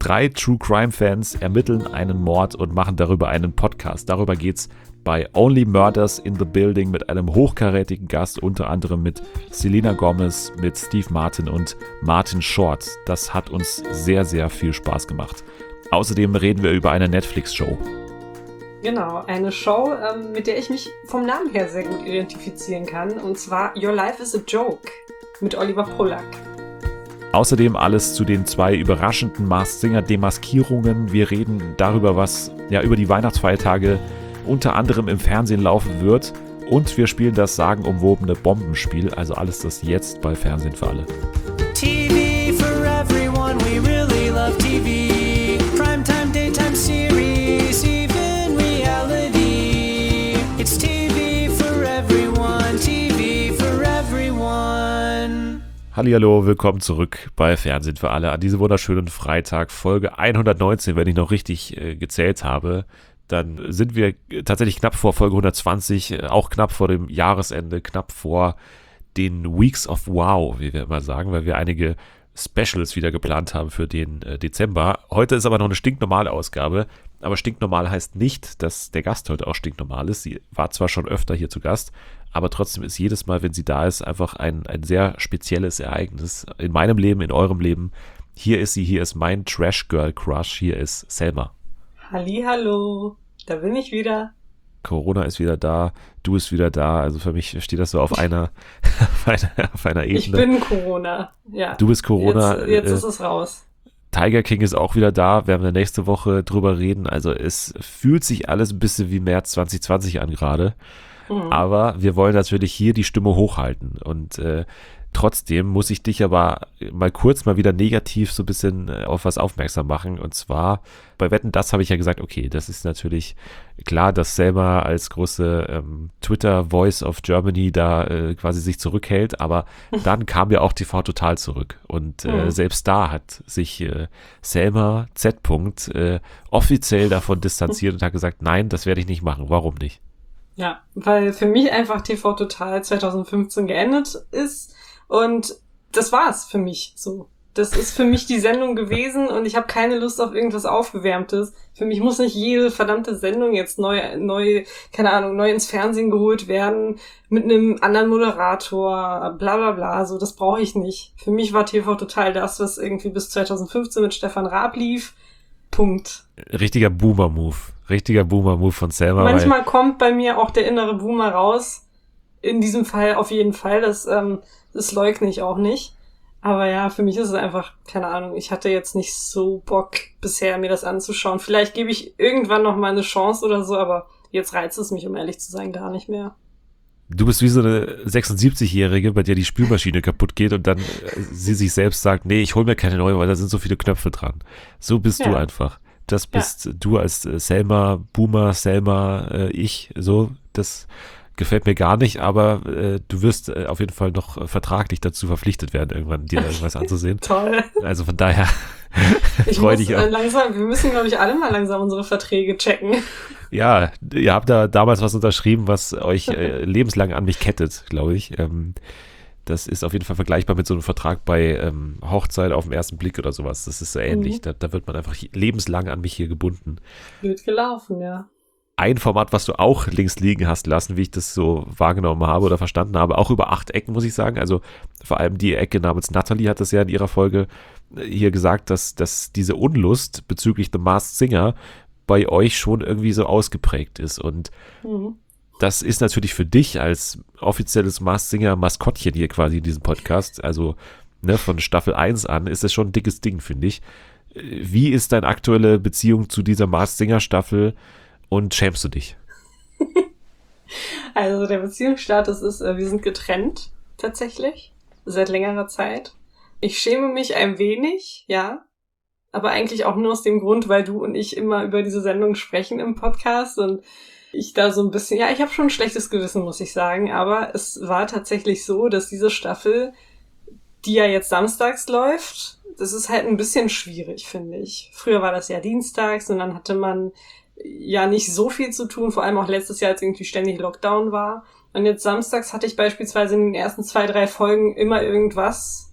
3 True Crime Fans ermitteln einen Mord und machen darüber einen Podcast. Darüber geht's bei Only Murders in the Building mit einem hochkarätigen Gast, unter anderem mit Selena Gomez, mit Steve Martin und Martin Short. Das hat uns sehr, sehr viel Spaß gemacht. Außerdem reden wir über eine Netflix-Show. Genau, eine Show, mit der ich mich vom Namen her sehr gut identifizieren kann. Und zwar Your Life is a Joke mit Oliver Polak. Außerdem alles zu den 2 überraschenden Masked Singer Demaskierungen. Wir reden darüber, was über die Weihnachtsfeiertage unter anderem im Fernsehen laufen wird. Und wir spielen das sagenumwobene Bombenspiel. Also alles das jetzt bei Fernsehen für alle. TV for everyone, we really love TV. Primetime, daytime series, even reality. It's TV for everyone, TV for everyone. Hallihallo, willkommen zurück bei Fernsehen für alle an diesem wunderschönen Freitag, Folge 119, wenn ich noch richtig gezählt habe. Dann sind wir tatsächlich knapp vor Folge 120, auch knapp vor dem Jahresende, knapp vor den Weeks of Wow, wie wir immer sagen, weil wir einige Specials wieder geplant haben für den Dezember. Heute ist aber noch eine stinknormale Ausgabe, aber stinknormal heißt nicht, dass der Gast heute auch stinknormal ist. Sie war zwar schon öfter hier zu Gast, aber trotzdem ist jedes Mal, wenn sie da ist, einfach ein sehr spezielles Ereignis in meinem Leben, in eurem Leben. Hier ist sie, hier ist mein Trash Girl Crush, hier ist Selma. Hallihallo, da bin ich wieder. Corona ist wieder da, du bist wieder da, also für mich steht das so auf einer Ebene. Ich bin Corona, ja. Du bist Corona. Jetzt ist es raus. Tiger King ist auch wieder da, werden wir nächste Woche drüber reden, also es fühlt sich alles ein bisschen wie März 2020 an gerade, aber wir wollen natürlich hier die Stimme hochhalten und trotzdem muss ich dich aber mal wieder negativ so ein bisschen auf was aufmerksam machen. Und zwar, bei Wetten, das habe ich ja gesagt, okay, das ist natürlich klar, dass Selma als große Twitter-Voice of Germany da quasi sich zurückhält. Aber dann kam ja auch TV Total zurück. Und selbst da hat sich Selma Z. Offiziell davon distanziert und hat gesagt, nein, das werde ich nicht machen. Warum nicht? Ja, weil für mich einfach TV Total 2015 geendet ist. Und das war's für mich so. Das ist für mich die Sendung gewesen und ich habe keine Lust auf irgendwas Aufgewärmtes. Für mich muss nicht jede verdammte Sendung jetzt neu ins Fernsehen geholt werden mit einem anderen Moderator, bla bla bla, so, das brauche ich nicht. Für mich war TV Total das, was irgendwie bis 2015 mit Stefan Raab lief. Punkt. Richtiger Boomer-Move von Selma. Manchmal kommt bei mir auch der innere Boomer raus. In diesem Fall auf jeden Fall, das leugne ich auch nicht. Aber ja, für mich ist es einfach, keine Ahnung, ich hatte jetzt nicht so Bock bisher, mir das anzuschauen. Vielleicht gebe ich irgendwann noch mal eine Chance oder so, aber jetzt reizt es mich, um ehrlich zu sein, gar nicht mehr. Du bist wie so eine 76-Jährige, bei der die Spülmaschine kaputt geht und dann sie sich selbst sagt, nee, ich hole mir keine neue, weil da sind so viele Knöpfe dran. So bist du einfach. Das bist du als Selma, Boomer, Selma, ich, so, das gefällt mir gar nicht, aber du wirst auf jeden Fall noch vertraglich dazu verpflichtet werden, irgendwann dir irgendwas anzusehen. Toll. Also von daher freue dich auch. Wir müssen, glaube ich, alle mal langsam unsere Verträge checken. Ja, ihr habt da damals was unterschrieben, was euch lebenslang an mich kettet, glaube ich. Das ist auf jeden Fall vergleichbar mit so einem Vertrag bei Hochzeit auf den ersten Blick oder sowas. Das ist so ähnlich. Da wird man einfach lebenslang an mich hier gebunden. Blöd gelaufen, ja. Ein Format, was du auch links liegen hast lassen, wie ich das so wahrgenommen habe oder verstanden habe, auch über 8 Ecken, muss ich sagen. Also vor allem die Ecke namens Natalie hat das ja in ihrer Folge hier gesagt, dass diese Unlust bezüglich The Masked Singer bei euch schon irgendwie so ausgeprägt ist. Und das ist natürlich für dich als offizielles Masked Singer Maskottchen hier quasi in diesem Podcast, also von Staffel 1 an, ist das schon ein dickes Ding, finde ich. Wie ist deine aktuelle Beziehung zu dieser Masked Singer Staffel? Und schämst du dich? Also der Beziehungsstatus ist, wir sind getrennt, tatsächlich, seit längerer Zeit. Ich schäme mich ein wenig, ja, aber eigentlich auch nur aus dem Grund, weil du und ich immer über diese Sendung sprechen im Podcast und ich da so ein bisschen, ja, ich habe schon ein schlechtes Gewissen, muss ich sagen, aber es war tatsächlich so, dass diese Staffel, die ja jetzt samstags läuft, das ist halt ein bisschen schwierig, finde ich. Früher war das ja dienstags und dann hatte man ja nicht so viel zu tun, vor allem auch letztes Jahr, als irgendwie ständig Lockdown war. Und jetzt samstags hatte ich beispielsweise in den ersten 2, 3 Folgen immer irgendwas,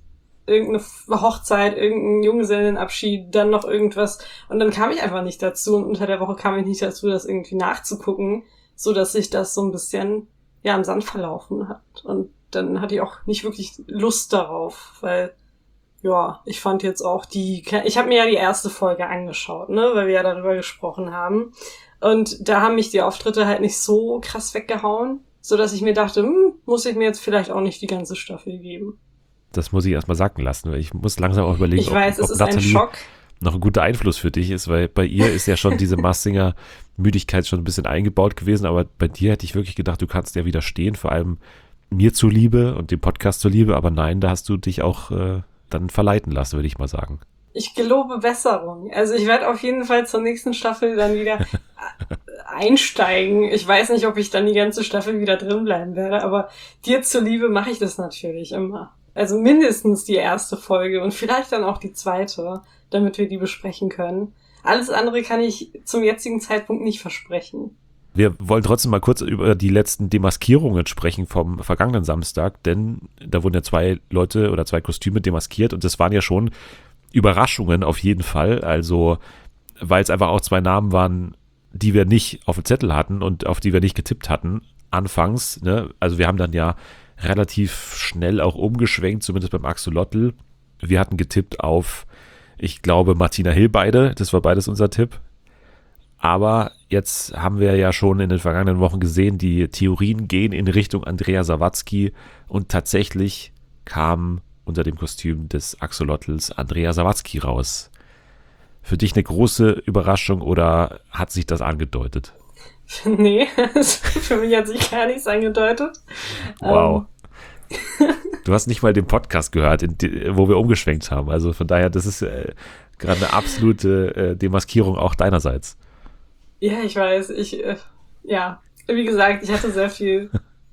irgendeine Hochzeit, irgendein Junggesellenabschied, dann noch irgendwas. Und dann kam ich einfach nicht dazu. Und unter der Woche kam ich nicht dazu, das irgendwie nachzugucken, so dass sich das so ein bisschen, ja, im Sand verlaufen hat. Und dann hatte ich auch nicht wirklich Lust darauf, weil, ja, ich fand jetzt auch ich habe mir ja die erste Folge angeschaut, ne, weil wir ja darüber gesprochen haben. Und da haben mich die Auftritte halt nicht so krass weggehauen, so dass ich mir dachte, muss ich mir jetzt vielleicht auch nicht die ganze Staffel geben. Das muss ich erstmal sacken lassen, weil ich muss langsam auch überlegen, ich weiß, ob es ist Natalie ein Schock. noch ein guter Einfluss für dich ist, weil bei ihr ist ja schon diese Massinger Müdigkeit schon ein bisschen eingebaut gewesen, aber bei dir hätte ich wirklich gedacht, du kannst ja widerstehen, vor allem mir zuliebe und dem Podcast zuliebe, aber nein, da hast du dich auch dann verleiten lassen, würde ich mal sagen. Ich gelobe Besserung. Also ich werde auf jeden Fall zur nächsten Staffel dann wieder einsteigen. Ich weiß nicht, ob ich dann die ganze Staffel wieder drin bleiben werde, aber dir zuliebe mache ich das natürlich immer. Also mindestens die erste Folge und vielleicht dann auch die zweite, damit wir die besprechen können. Alles andere kann ich zum jetzigen Zeitpunkt nicht versprechen. Wir wollen trotzdem mal kurz über die letzten Demaskierungen sprechen vom vergangenen Samstag, denn da wurden ja 2 Leute oder 2 Kostüme demaskiert und das waren ja schon Überraschungen auf jeden Fall, also weil es einfach auch 2 Namen waren, die wir nicht auf dem Zettel hatten und auf die wir nicht getippt hatten anfangs, ne? Also wir haben dann ja relativ schnell auch umgeschwenkt, zumindest beim Axolotl. Wir hatten getippt auf, ich glaube, Martina Hill beide, das war beides unser Tipp. Aber jetzt haben wir ja schon in den vergangenen Wochen gesehen, die Theorien gehen in Richtung Andrea Sawatzki und tatsächlich kam unter dem Kostüm des Axolotls Andrea Sawatzki raus. Für dich eine große Überraschung oder hat sich das angedeutet? Nee, für mich hat sich gar nichts angedeutet. Wow. Du hast nicht mal den Podcast gehört, wo wir umgeschwenkt haben. Also von daher, das ist gerade eine absolute Demaskierung auch deinerseits. Ja, ich weiß. Ja, wie gesagt, ich hatte sehr viel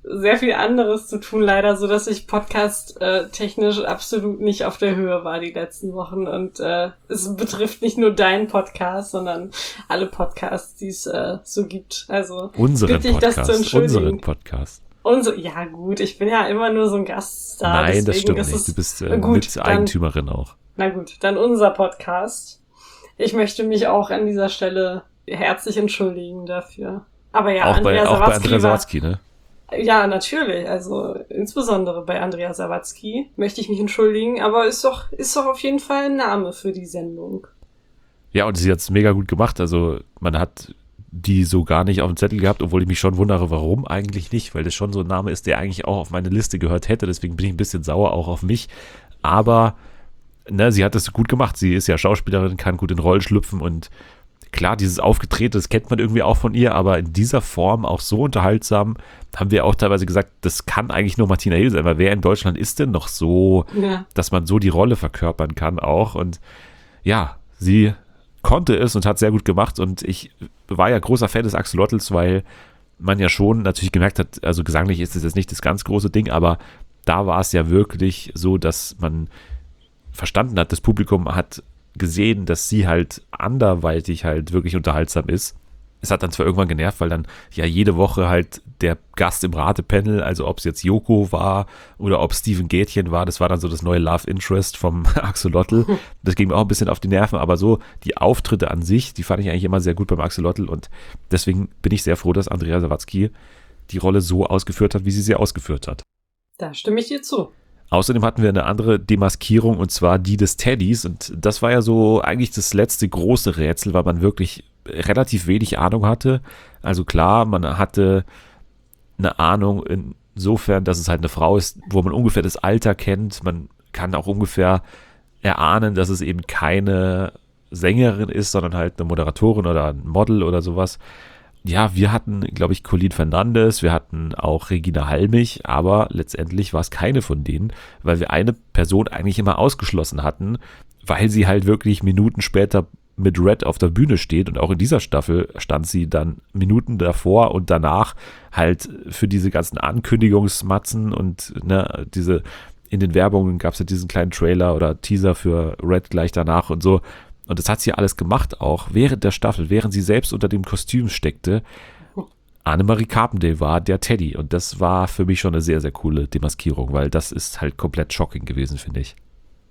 anderes zu tun, leider, so dass ich podcast-technisch absolut nicht auf der Höhe war die letzten Wochen. Und es betrifft nicht nur deinen Podcast, sondern alle Podcasts, die es so gibt. Also unseren bitte ich das zu entschuldigen. Unseren Podcast. Ja gut, ich bin ja immer nur so ein Gaststar. Nein, das stimmt nicht. Du bist Miteigentümerin auch. Na gut, dann unser Podcast. Ich möchte mich auch an dieser Stelle herzlich entschuldigen dafür. Aber ja, auch bei Andrea Sawatzki, ne? Ja, natürlich. Also insbesondere bei Andrea Sawatzki möchte ich mich entschuldigen, aber ist doch auf jeden Fall ein Name für die Sendung. Ja, und sie hat es mega gut gemacht. Also man hat die so gar nicht auf dem Zettel gehabt, obwohl ich mich schon wundere, warum eigentlich nicht, weil das schon so ein Name ist, der eigentlich auch auf meine Liste gehört hätte. Deswegen bin ich ein bisschen sauer auch auf mich. Aber sie hat das gut gemacht. Sie ist ja Schauspielerin, kann gut in Rollen schlüpfen und klar, dieses Aufgetreten, das kennt man irgendwie auch von ihr, aber in dieser Form auch so unterhaltsam, haben wir auch teilweise gesagt, das kann eigentlich nur Martina Hill sein, weil wer in Deutschland ist denn noch so, dass man so die Rolle verkörpern kann auch und ja, sie konnte es und hat sehr gut gemacht und ich war ja großer Fan des Axolotls, weil man ja schon natürlich gemerkt hat, also gesanglich ist es jetzt nicht das ganz große Ding, aber da war es ja wirklich so, dass man verstanden hat, das Publikum hat gesehen, dass sie halt anderweitig halt wirklich unterhaltsam ist. Es hat dann zwar irgendwann genervt, weil dann ja jede Woche halt der Gast im Ratepanel, also ob es jetzt Joko war oder ob Steven Gätchen war, das war dann so das neue Love Interest vom Axolotl. Das ging mir auch ein bisschen auf die Nerven, aber so die Auftritte an sich, die fand ich eigentlich immer sehr gut beim Axolotl und deswegen bin ich sehr froh, dass Andrea Sawatzki die Rolle so ausgeführt hat, wie sie ausgeführt hat. Da stimme ich dir zu. Außerdem hatten wir eine andere Demaskierung und zwar die des Teddys und das war ja so eigentlich das letzte große Rätsel, weil man wirklich relativ wenig Ahnung hatte. Also klar, man hatte eine Ahnung insofern, dass es halt eine Frau ist, wo man ungefähr das Alter kennt. Man kann auch ungefähr erahnen, dass es eben keine Sängerin ist, sondern halt eine Moderatorin oder ein Model oder sowas. Ja, wir hatten, glaube ich, Colleen Fernandes, wir hatten auch Regina Halmich, aber letztendlich war es keine von denen, weil wir eine Person eigentlich immer ausgeschlossen hatten, weil sie halt wirklich Minuten später mit Red auf der Bühne steht und auch in dieser Staffel stand sie dann Minuten davor und danach halt für diese ganzen Ankündigungsmatzen und diese in den Werbungen gab es ja diesen kleinen Trailer oder Teaser für Red gleich danach und so. Und das hat sie alles gemacht auch während der Staffel, während sie selbst unter dem Kostüm steckte. Annemarie Carpendale war der Teddy und das war für mich schon eine sehr, sehr coole Demaskierung, weil das ist halt komplett shocking gewesen, finde ich.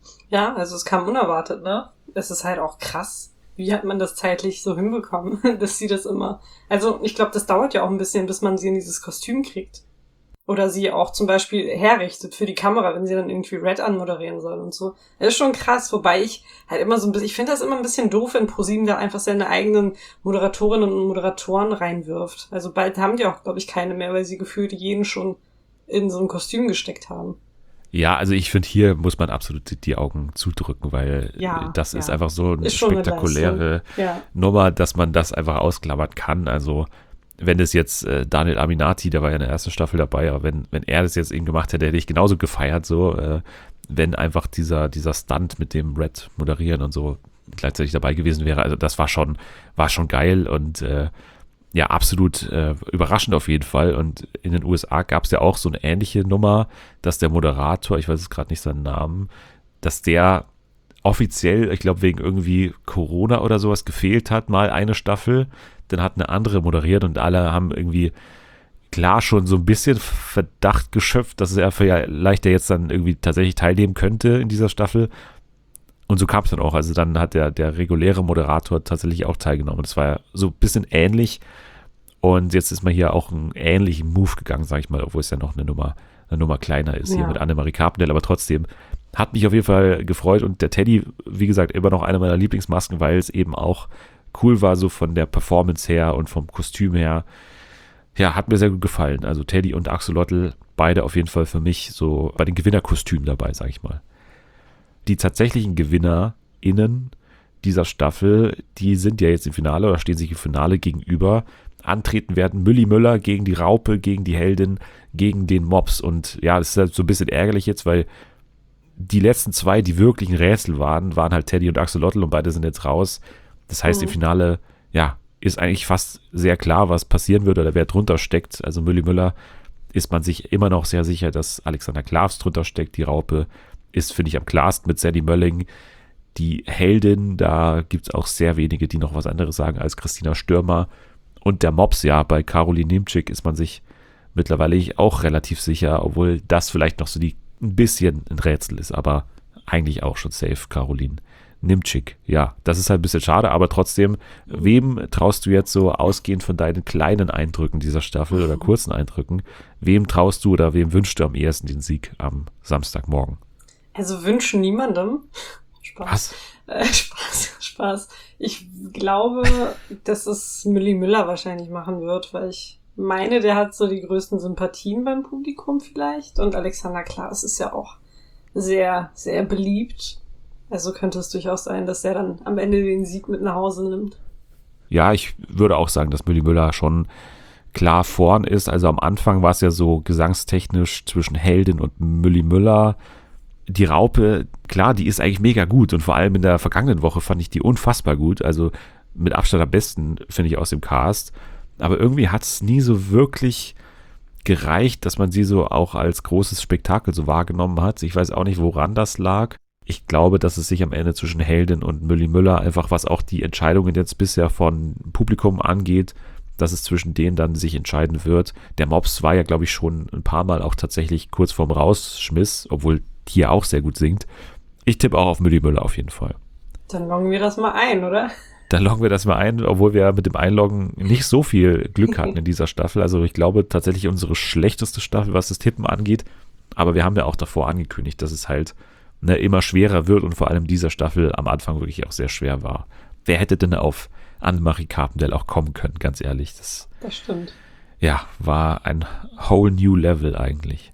Ja, also es kam unerwartet, ne? Es ist halt auch krass. Wie hat man das zeitlich so hinbekommen, dass sie das immer... Also ich glaube, das dauert ja auch ein bisschen, bis man sie in dieses Kostüm kriegt. Oder sie auch zum Beispiel herrichtet für die Kamera, wenn sie dann irgendwie Red anmoderieren soll und so. Das ist schon krass, wobei ich halt immer so ein bisschen... Ich finde das immer ein bisschen doof, wenn ProSieben da einfach seine eigenen Moderatorinnen und Moderatoren reinwirft. Also bald haben die auch, glaube ich, keine mehr, weil sie gefühlt jeden schon in so ein Kostüm gesteckt haben. Ja, also ich finde, hier muss man absolut die Augen zudrücken, weil das ist einfach so eine spektakuläre Nummer, dass man das einfach ausklammern kann. Also wenn es jetzt Daniel Aminati, der war ja in der ersten Staffel dabei, aber wenn er das jetzt eben gemacht hätte, hätte ich genauso gefeiert, so wenn einfach dieser Stunt mit dem Red moderieren und so gleichzeitig dabei gewesen wäre. Also das war schon geil und ja, absolut überraschend auf jeden Fall. Und in den USA gab es ja auch so eine ähnliche Nummer, dass der Moderator, ich weiß jetzt gerade nicht seinen Namen, dass der offiziell, ich glaube wegen irgendwie Corona oder sowas gefehlt hat, mal eine Staffel. Dann hat eine andere moderiert und alle haben irgendwie klar schon so ein bisschen Verdacht geschöpft, dass er vielleicht jetzt dann irgendwie tatsächlich teilnehmen könnte in dieser Staffel. Und so kam es dann auch. Also dann hat der reguläre Moderator tatsächlich auch teilgenommen. Das war ja so ein bisschen ähnlich. Und jetzt ist man hier auch einen ähnlichen Move gegangen, sage ich mal, obwohl es ja noch eine Nummer kleiner ist, hier mit Annemarie Carpendale. Aber trotzdem hat mich auf jeden Fall gefreut. Und der Teddy, wie gesagt, immer noch eine meiner Lieblingsmasken, weil es eben auch cool war, so von der Performance her und vom Kostüm her. Ja, hat mir sehr gut gefallen. Also Teddy und Axolotl, beide auf jeden Fall für mich so bei den Gewinnerkostümen dabei, sage ich mal. Die tatsächlichen GewinnerInnen dieser Staffel, die sind ja jetzt im Finale oder stehen sich im Finale gegenüber. Antreten werden Mülli Möller gegen die Raupe, gegen die Heldin, gegen den Mops. Und ja, das ist halt so ein bisschen ärgerlich jetzt, weil die letzten zwei, die wirklichen Rätsel waren halt Teddy und Axolotl und beide sind jetzt raus. Das heißt, im Finale, ja, ist eigentlich fast sehr klar, was passieren würde oder wer drunter steckt. Also Mülli Möller ist man sich immer noch sehr sicher, dass Alexander Klavs drunter steckt. Die Raupe ist, finde ich, am klarsten mit Sadie Mölling. Die Heldin, da gibt es auch sehr wenige, die noch was anderes sagen als Christina Stürmer. Und der Mops, ja, bei Caroline Nimczyk ist man sich mittlerweile auch relativ sicher, obwohl das vielleicht noch so ein bisschen ein Rätsel ist, aber eigentlich auch schon safe, Caroline Nimczyk. Ja, das ist halt ein bisschen schade, aber trotzdem, wem traust du jetzt so ausgehend von deinen kleinen Eindrücken dieser Staffel oder kurzen Eindrücken, wem traust du oder wem wünschst du am ehesten den Sieg am Samstagmorgen? Also wünschen niemandem. Spaß. Was? Spaß. Ich glaube, dass es Mülli Möller wahrscheinlich machen wird, weil ich meine, der hat so die größten Sympathien beim Publikum vielleicht. Und Alexander Klaas ist ja auch sehr, sehr beliebt. Also könnte es durchaus sein, dass er dann am Ende den Sieg mit nach Hause nimmt. Ja, ich würde auch sagen, dass Mülli Möller schon klar vorn ist. Also am Anfang war es ja so gesangstechnisch zwischen Heldin und Mülli Möller. Die Raupe, klar, die ist eigentlich mega gut und vor allem in der vergangenen Woche fand ich die unfassbar gut, also mit Abstand am besten, finde ich, aus dem Cast, aber irgendwie hat es nie so wirklich gereicht, dass man sie so auch als großes Spektakel so wahrgenommen hat. Ich weiß auch nicht, woran das lag. Ich glaube, dass es sich am Ende zwischen Heldin und Mülli Möller einfach, was auch die Entscheidungen jetzt bisher von Publikum angeht, dass es zwischen denen dann sich entscheiden wird. Der Mops war ja, glaube ich, schon ein paar Mal auch tatsächlich kurz vorm Rausschmiss, obwohl hier auch sehr gut singt. Ich tippe auch auf Mülli Möller auf jeden Fall. Dann loggen wir das mal ein, oder? Dann loggen wir das mal ein, obwohl wir mit dem Einloggen nicht so viel Glück hatten in dieser Staffel. Also ich glaube tatsächlich unsere schlechteste Staffel, was das Tippen angeht. Aber wir haben ja auch davor angekündigt, dass es halt immer schwerer wird und vor allem dieser Staffel am Anfang wirklich auch sehr schwer war. Wer hätte denn auf Annemarie Carpendale auch kommen können, ganz ehrlich. Das stimmt. Ja, war ein whole new level eigentlich.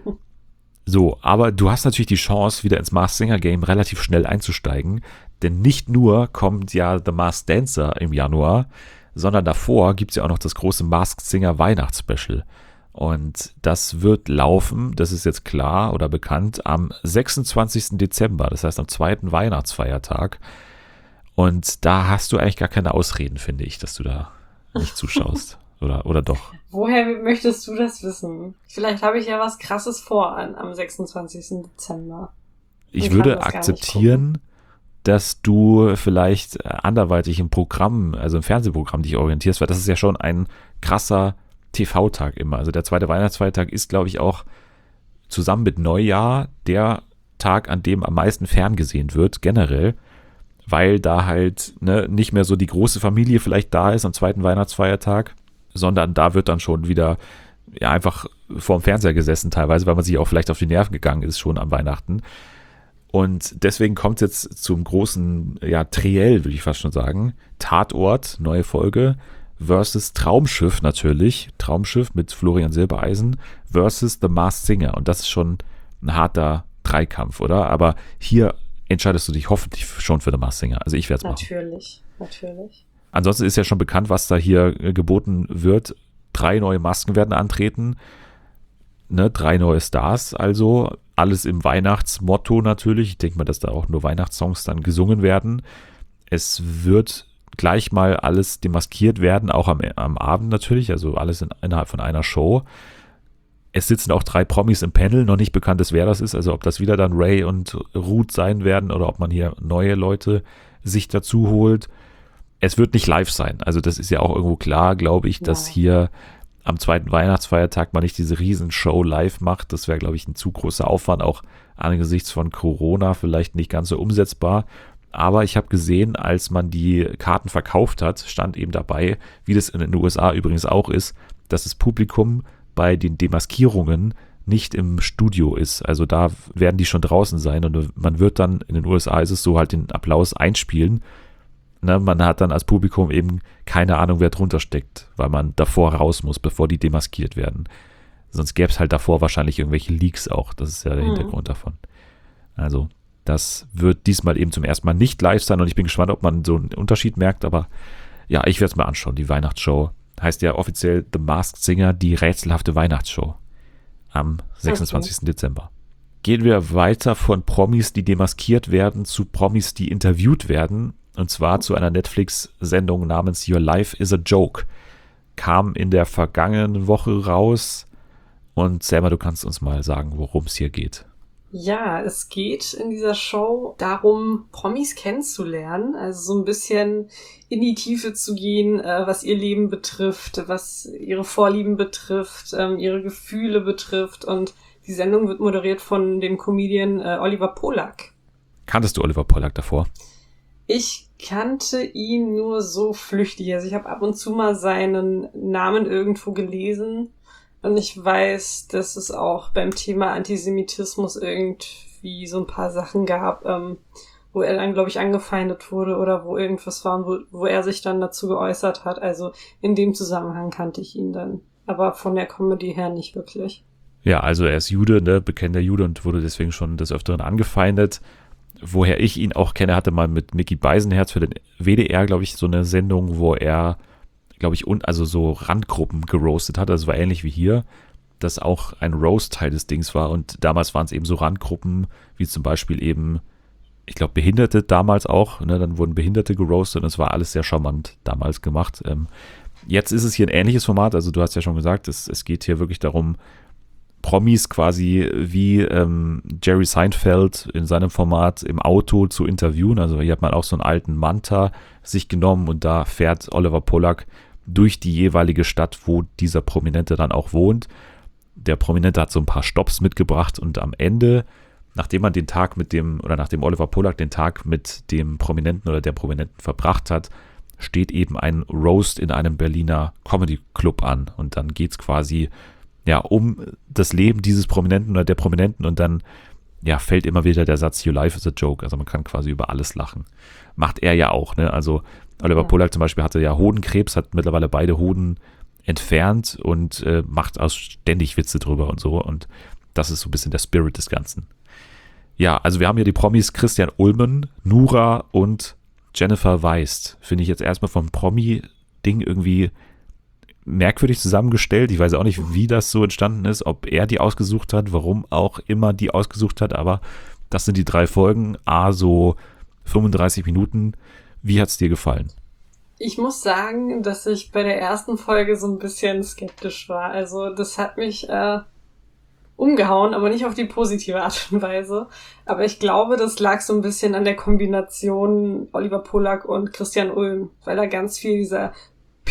So, aber du hast natürlich die Chance, wieder ins Masked Singer Game relativ schnell einzusteigen, denn nicht nur kommt ja The Masked Dancer im Januar, sondern davor gibt es ja auch noch das große Masked Singer Weihnachtsspecial. Und das wird laufen, das ist jetzt klar oder bekannt, am 26. Dezember, das heißt am zweiten Weihnachtsfeiertag. Und da hast du eigentlich gar keine Ausreden, finde ich, dass du da nicht zuschaust. Oder doch? Woher möchtest du das wissen? Vielleicht habe ich ja was Krasses vor am 26. Dezember. Ich würde akzeptieren, dass du vielleicht anderweitig im Programm, also im Fernsehprogramm dich orientierst, weil das ist ja schon ein krasser TV-Tag immer. Also der zweite Weihnachtsfeiertag ist, glaube ich, auch zusammen mit Neujahr der Tag, an dem am meisten ferngesehen wird, generell, weil da halt nicht mehr so die große Familie vielleicht da ist am zweiten Weihnachtsfeiertag, sondern da wird dann schon wieder einfach vorm Fernseher gesessen teilweise, weil man sich auch vielleicht auf die Nerven gegangen ist schon an Weihnachten. Und deswegen kommt es jetzt zum großen, Triell, würde ich fast schon sagen. Tatort, neue Folge, versus Traumschiff natürlich. Traumschiff mit Florian Silbereisen versus The Masked Singer. Und das ist schon ein harter Dreikampf, oder? Aber hier entscheidest du dich hoffentlich schon für The Masked Singer. Also ich werde es machen. Natürlich. Ansonsten ist ja schon bekannt, was da hier geboten wird. 3 neue Masken werden antreten. 3 neue Stars, also alles im Weihnachtsmotto natürlich. Ich denke mal, dass da auch nur Weihnachtssongs dann gesungen werden. Es wird gleich mal alles demaskiert werden, auch am Abend natürlich, also alles innerhalb von einer Show. Es sitzen auch 3 Promis im Panel, noch nicht bekannt ist, wer das ist, also ob das wieder dann Ray und Ruth sein werden oder ob man hier neue Leute sich dazu holt. Es wird nicht live sein, also das ist ja auch irgendwo klar, glaube ich, dass hier am zweiten Weihnachtsfeiertag man nicht diese Riesenshow live macht. Das wäre, glaube ich, ein zu großer Aufwand, auch angesichts von Corona vielleicht nicht ganz so umsetzbar. Aber ich habe gesehen, als man die Karten verkauft hat, stand eben dabei, wie das in den USA übrigens auch ist, dass das Publikum bei den Demaskierungen nicht im Studio ist. Also da werden die schon draußen sein und man wird dann, in den USA ist es so, halt den Applaus einspielen. Man hat dann als Publikum eben keine Ahnung, wer drunter steckt, weil man davor raus muss, bevor die demaskiert werden. Sonst gäbe es halt davor wahrscheinlich irgendwelche Leaks auch. Das ist ja der Hintergrund davon. Also das wird diesmal eben zum ersten Mal nicht live sein und ich bin gespannt, ob man so einen Unterschied merkt. Aber ja, ich werde es mir anschauen. Die Weihnachtsshow heißt ja offiziell The Masked Singer, die rätselhafte Weihnachtsshow am 26. Dezember. Gehen wir weiter von Promis, die demaskiert werden, zu Promis, die interviewt werden. Und zwar zu einer Netflix-Sendung namens Your Life is a Joke. Kam in der vergangenen Woche raus. Und Selma, du kannst uns mal sagen, worum es hier geht. Ja, es geht in dieser Show darum, Promis kennenzulernen. Also so ein bisschen in die Tiefe zu gehen, was ihr Leben betrifft, was ihre Vorlieben betrifft, ihre Gefühle betrifft. Und die Sendung wird moderiert von dem Comedian Oliver Polak. Kanntest du Oliver Polak davor? Ich kannte ihn nur so flüchtig. Also ich habe ab und zu mal seinen Namen irgendwo gelesen und ich weiß, dass es auch beim Thema Antisemitismus irgendwie so ein paar Sachen gab, wo er dann, glaube ich, angefeindet wurde oder wo irgendwas war, wo er sich dann dazu geäußert hat. Also in dem Zusammenhang kannte ich ihn dann, aber von der Comedy her nicht wirklich. Ja, also er ist Jude, bekennender Jude und wurde deswegen schon des Öfteren angefeindet. Woher ich ihn auch kenne, hatte mal mit Micky Beisenherz für den WDR, glaube ich, so eine Sendung, wo er, glaube ich, also so Randgruppen geroastet hat. Das war ähnlich wie hier, dass auch ein Roast-Teil des Dings war. Und damals waren es eben so Randgruppen, wie zum Beispiel eben, ich glaube, Behinderte damals auch. Dann wurden Behinderte geroastet und es war alles sehr charmant damals gemacht. Jetzt ist es hier ein ähnliches Format. Also du hast ja schon gesagt, es geht hier wirklich darum, Promis quasi wie Jerry Seinfeld in seinem Format im Auto zu interviewen. Also hier hat man auch so einen alten Manta sich genommen und da fährt Oliver Polak durch die jeweilige Stadt, wo dieser Prominente dann auch wohnt. Der Prominente hat so ein paar Stopps mitgebracht und am Ende, nachdem Oliver Polak den Tag mit dem Prominenten oder der Prominenten verbracht hat, steht eben ein Roast in einem Berliner Comedy Club an und dann geht's quasi um das Leben dieses Prominenten oder der Prominenten und dann fällt immer wieder der Satz, Your life is a joke. Also man kann quasi über alles lachen. Macht er ja auch, Also Oliver Polak zum Beispiel hatte ja Hodenkrebs, hat mittlerweile beide Hoden entfernt und macht auch ständig Witze drüber und so und das ist so ein bisschen der Spirit des Ganzen. Ja, also wir haben hier die Promis Christian Ulmen, Nura und Jennifer Weist. Finde ich jetzt erstmal vom Promi-Ding irgendwie merkwürdig zusammengestellt. Ich weiß auch nicht, wie das so entstanden ist, ob er die ausgesucht hat, warum auch immer die ausgesucht hat, aber das sind die 3 Folgen, so 35 Minuten. Wie hat es dir gefallen? Ich muss sagen, dass ich bei der ersten Folge so ein bisschen skeptisch war. Also das hat mich umgehauen, aber nicht auf die positive Art und Weise. Aber ich glaube, das lag so ein bisschen an der Kombination Oliver Polak und Christian Ulm, weil da ganz viel dieser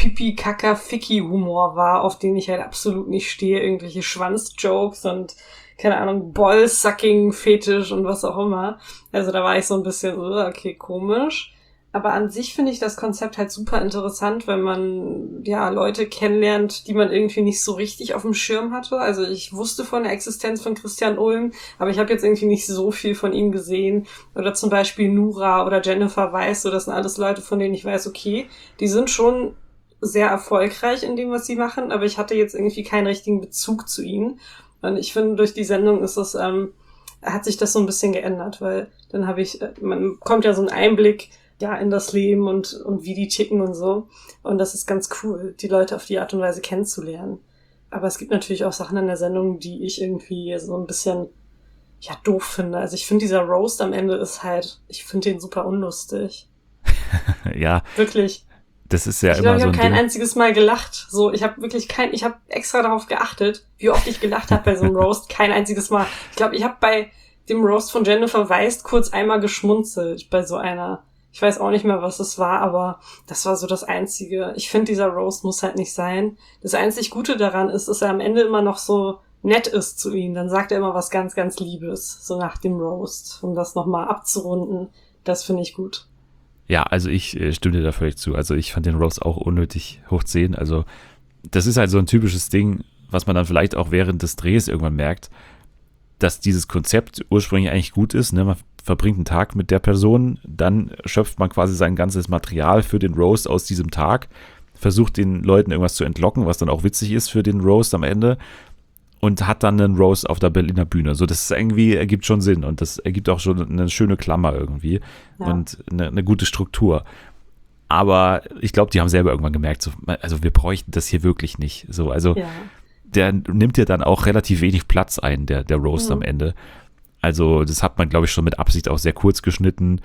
Pipi-Kaka-Ficky-Humor war, auf den ich halt absolut nicht stehe. Irgendwelche Schwanz-Jokes und keine Ahnung, Ball-Sucking-Fetisch und was auch immer. Also da war ich so ein bisschen, okay, komisch. Aber an sich finde ich das Konzept halt super interessant, wenn man ja Leute kennenlernt, die man irgendwie nicht so richtig auf dem Schirm hatte. Also ich wusste von der Existenz von Christian Ulm, aber ich habe jetzt irgendwie nicht so viel von ihm gesehen. Oder zum Beispiel Nura oder Jennifer Weiss, so das sind alles Leute, von denen ich weiß, okay, die sind schon sehr erfolgreich in dem, was sie machen, aber ich hatte jetzt irgendwie keinen richtigen Bezug zu ihnen. Und ich finde, durch die Sendung ist das, hat sich das so ein bisschen geändert, weil dann man bekommt ja so einen Einblick, ja, in das Leben und wie die ticken und so. Und das ist ganz cool, die Leute auf die Art und Weise kennenzulernen. Aber es gibt natürlich auch Sachen in der Sendung, die ich irgendwie so ein bisschen, ja, doof finde. Also ich finde, dieser Roast am Ende ist halt, ich finde den super unlustig. Ja. Wirklich. Das ist ja ich immer glaub, so ein Ich habe kein Ding. einziges Mal gelacht. So, ich habe extra darauf geachtet, wie oft ich gelacht habe bei so einem Roast. Kein einziges Mal. Ich glaube, ich habe bei dem Roast von Jennifer Weiss kurz einmal geschmunzelt bei so einer. Ich weiß auch nicht mehr, was es war, aber das war so das Einzige. Ich finde, dieser Roast muss halt nicht sein. Das einzig Gute daran ist, dass er am Ende immer noch so nett ist zu ihnen. Dann sagt er immer was ganz, ganz Liebes, so nach dem Roast, um das nochmal abzurunden. Das finde ich gut. Ja, also ich stimme dir da völlig zu. Also ich fand den Roast auch unnötig hoch 10. Also das ist halt so ein typisches Ding, was man dann vielleicht auch während des Drehs irgendwann merkt, dass dieses Konzept ursprünglich eigentlich gut ist. Ne? Man verbringt einen Tag mit der Person, dann schöpft man quasi sein ganzes Material für den Roast aus diesem Tag, versucht den Leuten irgendwas zu entlocken, was dann auch witzig ist für den Roast am Ende und hat dann einen Roast auf der Berliner Bühne. So, das ist irgendwie ergibt schon Sinn und das ergibt auch schon eine schöne Klammer irgendwie und eine gute Struktur. Aber ich glaube, die haben selber irgendwann gemerkt, so, also wir bräuchten das hier wirklich nicht. So, also der nimmt ja dann auch relativ wenig Platz ein, der Roast am Ende. Also das hat man, glaube ich, schon mit Absicht auch sehr kurz geschnitten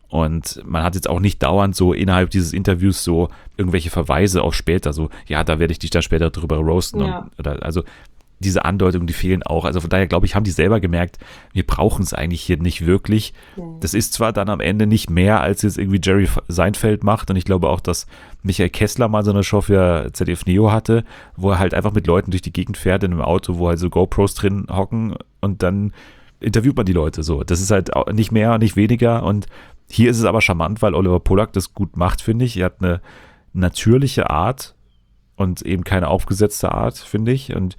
und man hat jetzt auch nicht dauernd so innerhalb dieses Interviews so irgendwelche Verweise auf später, so, ja, da werde ich dich dann später drüber roasten. Also diese Andeutungen, die fehlen auch. Also von daher, glaube ich, haben die selber gemerkt, wir brauchen es eigentlich hier nicht wirklich. Das ist zwar dann am Ende nicht mehr, als jetzt irgendwie Jerry Seinfeld macht und ich glaube auch, dass Michael Kessler mal so eine Show für ZDF Neo hatte, wo er halt einfach mit Leuten durch die Gegend fährt in einem Auto, wo halt so GoPros drin hocken und dann interviewt man die Leute so. Das ist halt auch nicht mehr, nicht weniger und hier ist es aber charmant, weil Oliver Polak das gut macht, finde ich. Er hat eine natürliche Art und eben keine aufgesetzte Art, finde ich. Und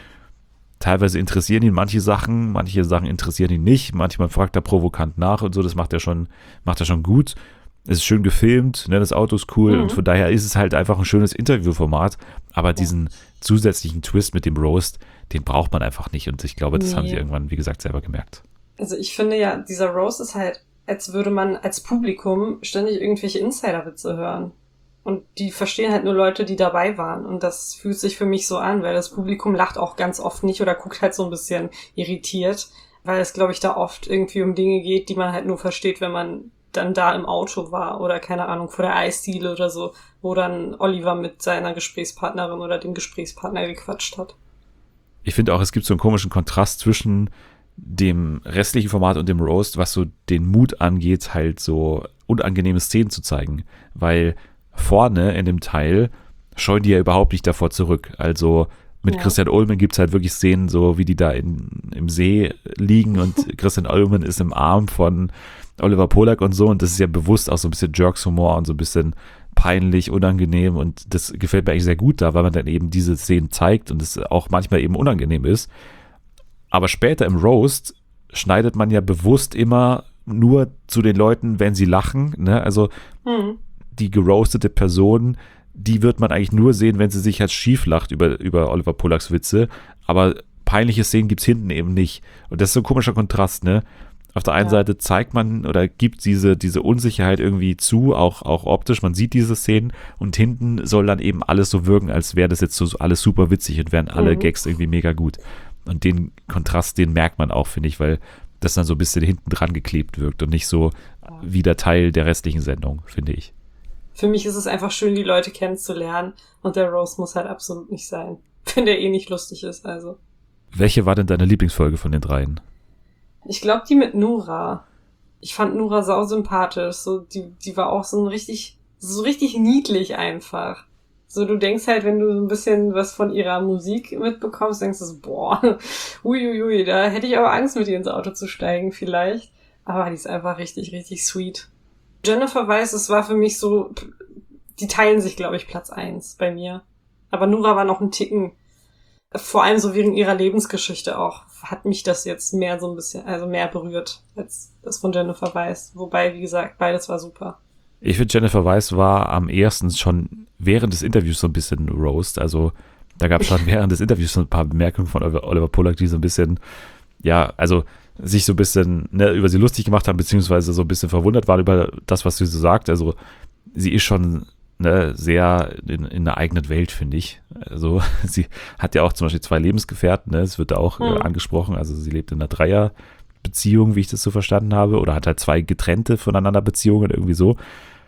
teilweise interessieren ihn manche Sachen interessieren ihn nicht. Manchmal fragt er provokant nach und so, das macht er schon gut. Es ist schön gefilmt, ne, das Auto ist cool und von daher ist es halt einfach ein schönes Interviewformat. Aber diesen zusätzlichen Twist mit dem Roast, den braucht man einfach nicht. Und ich glaube, das haben sie irgendwann, wie gesagt, selber gemerkt. Also ich finde ja, dieser Roast ist halt, als würde man als Publikum ständig irgendwelche Insider-Witze hören. Und die verstehen halt nur Leute, die dabei waren. Und das fühlt sich für mich so an, weil das Publikum lacht auch ganz oft nicht oder guckt halt so ein bisschen irritiert, weil es, glaube ich, da oft irgendwie um Dinge geht, die man halt nur versteht, wenn man dann da im Auto war oder, keine Ahnung, vor der Eisdiele oder so, wo dann Oliver mit seiner Gesprächspartnerin oder dem Gesprächspartner gequatscht hat. Ich finde auch, es gibt so einen komischen Kontrast zwischen dem restlichen Format und dem Roast, was so den Mut angeht, halt so unangenehme Szenen zu zeigen, weil vorne in dem Teil scheuen die ja überhaupt nicht davor zurück. Also mit Christian Ulmen gibt es halt wirklich Szenen, so wie die da im See liegen und Christian Ulmen ist im Arm von Oliver Polak und so und das ist ja bewusst auch so ein bisschen Jerks-Humor und so ein bisschen peinlich, unangenehm und das gefällt mir eigentlich sehr gut da, weil man dann eben diese Szenen zeigt und es auch manchmal eben unangenehm ist. Aber später im Roast schneidet man ja bewusst immer nur zu den Leuten, wenn sie lachen, ne? Also die geroastete Person, die wird man eigentlich nur sehen, wenn sie sich halt schief lacht über Oliver Polaks Witze, aber peinliche Szenen gibt's hinten eben nicht. Und das ist so ein komischer Kontrast, ne? Auf der einen Seite zeigt man oder gibt diese Unsicherheit irgendwie zu, auch optisch, man sieht diese Szenen und hinten soll dann eben alles so wirken, als wäre das jetzt so alles super witzig und wären alle Gags irgendwie mega gut. Und den Kontrast, den merkt man auch, finde ich, weil das dann so ein bisschen hinten dran geklebt wirkt und nicht so wie der Teil der restlichen Sendung, finde ich. Für mich ist es einfach schön, die Leute kennenzulernen und der Roast muss halt absolut nicht sein, wenn der eh nicht lustig ist, also. Welche war denn deine Lieblingsfolge von den dreien? Ich glaube, die mit Nura. Ich fand Nura sau sympathisch. So, die war auch so richtig niedlich einfach. So, du denkst halt, wenn du so ein bisschen was von ihrer Musik mitbekommst, denkst du so, boah, uiuiui, da hätte ich aber Angst, mit ihr ins Auto zu steigen vielleicht. Aber die ist einfach richtig, richtig sweet. Jennifer Weiss, es war für mich so, die teilen sich, glaube ich, Platz 1 bei mir. Aber Nura war noch ein Ticken, vor allem so wegen ihrer Lebensgeschichte auch, hat mich das jetzt mehr so ein bisschen, also mehr berührt als das von Jennifer Weiss. Wobei, wie gesagt, beides war super. Ich finde, Jennifer Weiss war am ehesten schon während des Interviews so ein bisschen Roast. Also da gab es schon während des Interviews so ein paar Bemerkungen von Oliver Pollack, die so ein bisschen, ja, also sich so ein bisschen über sie lustig gemacht haben, beziehungsweise so ein bisschen verwundert waren über das, was sie so sagt. Also sie ist schon sehr in der eigenen Welt, finde ich. Also sie hat ja auch zum Beispiel 2 Lebensgefährten, es wird da auch angesprochen. Also sie lebt in einer Dreierbeziehung, wie ich das so verstanden habe, oder hat halt 2 getrennte voneinander Beziehungen, irgendwie so.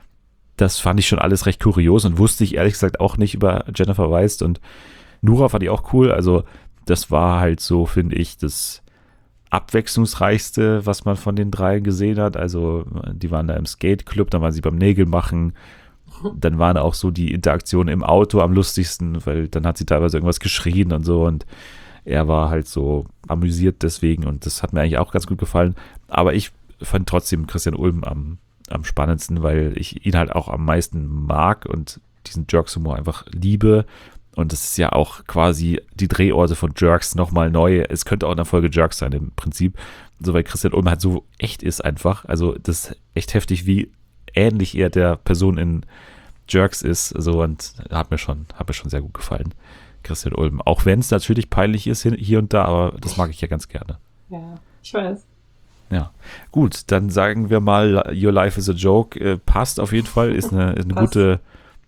Das fand ich schon alles recht kurios und wusste ich ehrlich gesagt auch nicht über Jennifer Weiss. Und Nura fand ich auch cool. Also das war halt so, finde ich, das abwechslungsreichste, was man von den 3 gesehen hat. Also die waren da im Skate-Club, dann waren sie beim Nägelmachen. Dann waren auch so die Interaktionen im Auto am lustigsten, weil dann hat sie teilweise irgendwas geschrien und so und er war halt so amüsiert deswegen und das hat mir eigentlich auch ganz gut gefallen. Aber ich fand trotzdem Christian Ulm am spannendsten, weil ich ihn halt auch am meisten mag und diesen Jerks-Humor einfach liebe. Und das ist ja auch quasi die Drehorte von Jerks nochmal neu. Es könnte auch eine Folge Jerks sein im Prinzip. So, weil Christian Ulm halt so echt ist einfach. Also das ist echt heftig, wie ähnlich er der Person in Jerks ist. So, und hat mir schon sehr gut gefallen, Christian Ulm. Auch wenn es natürlich peinlich ist hier und da, aber das mag ich ja ganz gerne. Ja, ich weiß. Ja, gut, dann sagen wir mal, Your Life is a Joke, passt auf jeden Fall, ist eine gute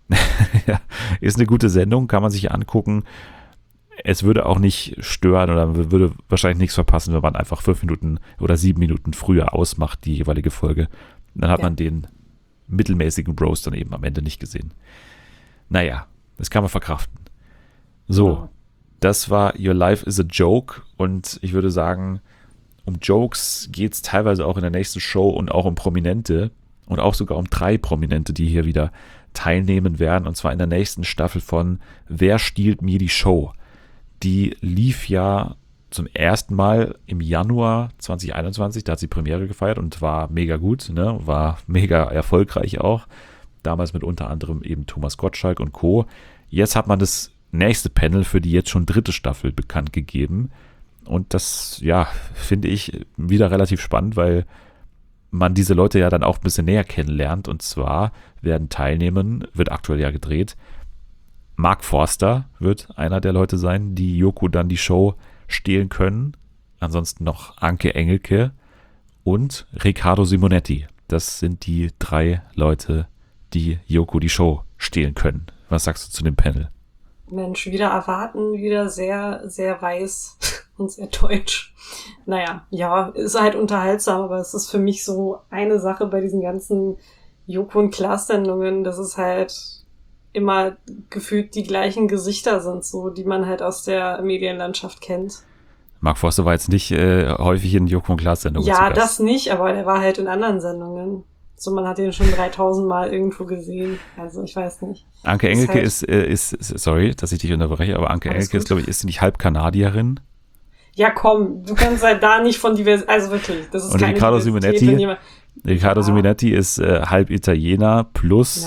ja, ist eine gute Sendung, kann man sich angucken. Es würde auch nicht stören oder würde wahrscheinlich nichts verpassen, wenn man einfach 5 Minuten oder 7 Minuten früher ausmacht, die jeweilige Folge. Dann hat man den mittelmäßigen Bros dann eben am Ende nicht gesehen. Naja, das kann man verkraften. So, das war Your Life is a Joke und ich würde sagen, um Jokes geht es teilweise auch in der nächsten Show und auch um Prominente und auch sogar um 3 Prominente, die hier wieder teilnehmen werden und zwar in der nächsten Staffel von Wer stiehlt mir die Show? Die lief ja zum ersten Mal im Januar 2021, da hat sie Premiere gefeiert und war mega gut, war mega erfolgreich auch. Damals mit unter anderem eben Thomas Gottschalk und Co. Jetzt hat man das nächste Panel für die jetzt schon 3. Staffel bekannt gegeben. Und das, ja, finde ich wieder relativ spannend, weil man diese Leute ja dann auch ein bisschen näher kennenlernt. Und zwar wird aktuell ja gedreht, Mark Forster wird einer der Leute sein, die Joko dann die Show stehlen können. Ansonsten noch Anke Engelke und Riccardo Simonetti. Das sind die 3 Leute, die Joko die Show stehlen können. Was sagst du zu dem Panel? Mensch, wieder erwarten, wieder sehr, sehr weiß und sehr deutsch. Naja, ja, ist halt unterhaltsam, aber es ist für mich so eine Sache bei diesen ganzen Joko und Klaas-Sendungen, dass es halt immer gefühlt die gleichen Gesichter sind, so, die man halt aus der Medienlandschaft kennt. Mark Forster war jetzt nicht häufig in Joko und Klaas-Sendungen. Ja, das nicht, aber der war halt in anderen Sendungen. So, man hat den schon 3000 Mal irgendwo gesehen. Also, ich weiß nicht. Anke Engelke ist, sorry, dass ich dich unterbreche, aber Anke Engelke ist, glaube ich, ist nicht halb Kanadierin? Ja, komm, du kannst halt da nicht von also wirklich, das ist und keine Riccardo Simonetti ist halb Italiener plus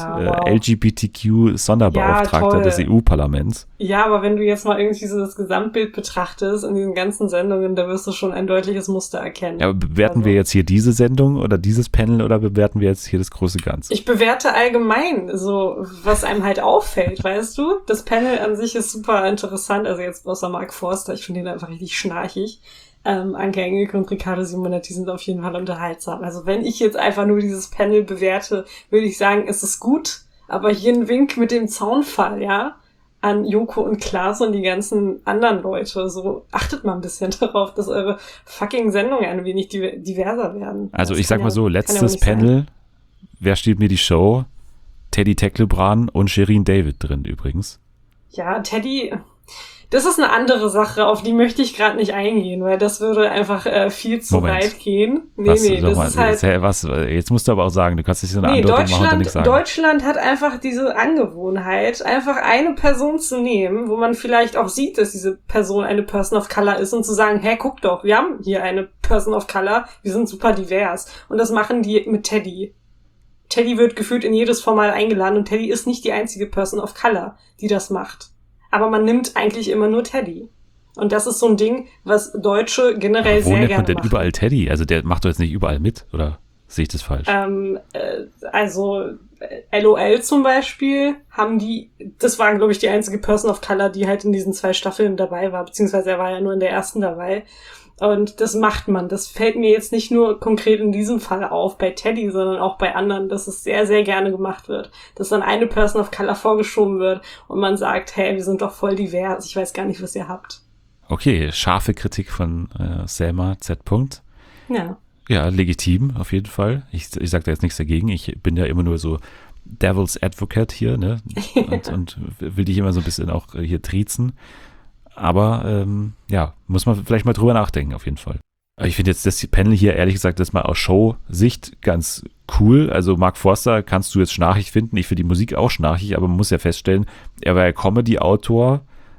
LGBTQ-Sonderbeauftragter des EU-Parlaments. Ja, aber wenn du jetzt mal irgendwie so das Gesamtbild betrachtest in diesen ganzen Sendungen, da wirst du schon ein deutliches Muster erkennen. Ja, aber bewerten wir jetzt hier diese Sendung oder dieses Panel oder bewerten wir jetzt hier das große Ganze? Ich bewerte allgemein so, was einem halt auffällt, weißt du? Das Panel an sich ist super interessant, also jetzt außer Mark Forster, ich finde ihn einfach richtig schnarchig. Anke Engelke und Riccardo Simonetti sind auf jeden Fall unterhaltsam. Also wenn ich jetzt einfach nur dieses Panel bewerte, würde ich sagen, es ist gut, aber hier ein Wink mit dem Zaunfall, ja, an Joko und Klaas und die ganzen anderen Leute. So, achtet mal ein bisschen darauf, dass eure fucking Sendungen ein wenig diverser werden. Also ich sag mal so, letztes Panel, Wer stiehlt mir die Show? Teddy Tecklebrand und Shirin David drin übrigens. Ja, Teddy, Das ist eine andere Sache, auf die möchte ich gerade nicht eingehen, weil das würde einfach viel zu weit gehen. Das ist halt... Jetzt musst du aber auch sagen, du kannst nicht so eine Andeutung machen und dann nichts sagen. Deutschland hat einfach diese Angewohnheit, einfach eine Person zu nehmen, wo man vielleicht auch sieht, dass diese Person eine Person of Color ist und zu sagen, hey, guck doch, wir haben hier eine Person of Color, wir sind super divers. Und das machen die mit Teddy. Teddy wird gefühlt in jedes Format eingeladen und Teddy ist nicht die einzige Person of Color, die das macht. Aber man nimmt eigentlich immer nur Teddy. Und das ist so ein Ding, was Deutsche generell sehr gerne machen. Wo nennt man denn überall Teddy? Also der macht doch jetzt nicht überall mit, oder sehe ich das falsch? Also LOL zum Beispiel das war, glaube ich, die einzige Person of Color, die halt in diesen 2 Staffeln dabei war, beziehungsweise er war ja nur in der ersten dabei. Und das macht man. Das fällt mir jetzt nicht nur konkret in diesem Fall auf, bei Teddy, sondern auch bei anderen, dass es sehr, sehr gerne gemacht wird. Dass dann eine Person of Color vorgeschoben wird und man sagt, hey, wir sind doch voll divers, ich weiß gar nicht, was ihr habt. Okay, scharfe Kritik von Selma Z. Ja. Ja, legitim, auf jeden Fall. Ich sage da jetzt nichts dagegen. Ich bin ja immer nur so Devil's Advocate hier, ne? Und will dich immer so ein bisschen auch hier triezen. Aber muss man vielleicht mal drüber nachdenken, auf jeden Fall. Ich finde jetzt das Panel hier, ehrlich gesagt, das mal aus Show-Sicht ganz cool. Also Mark Forster kannst du jetzt schnarchig finden. Ich finde die Musik auch schnarchig, aber man muss ja feststellen, er war ja Comedy-Autor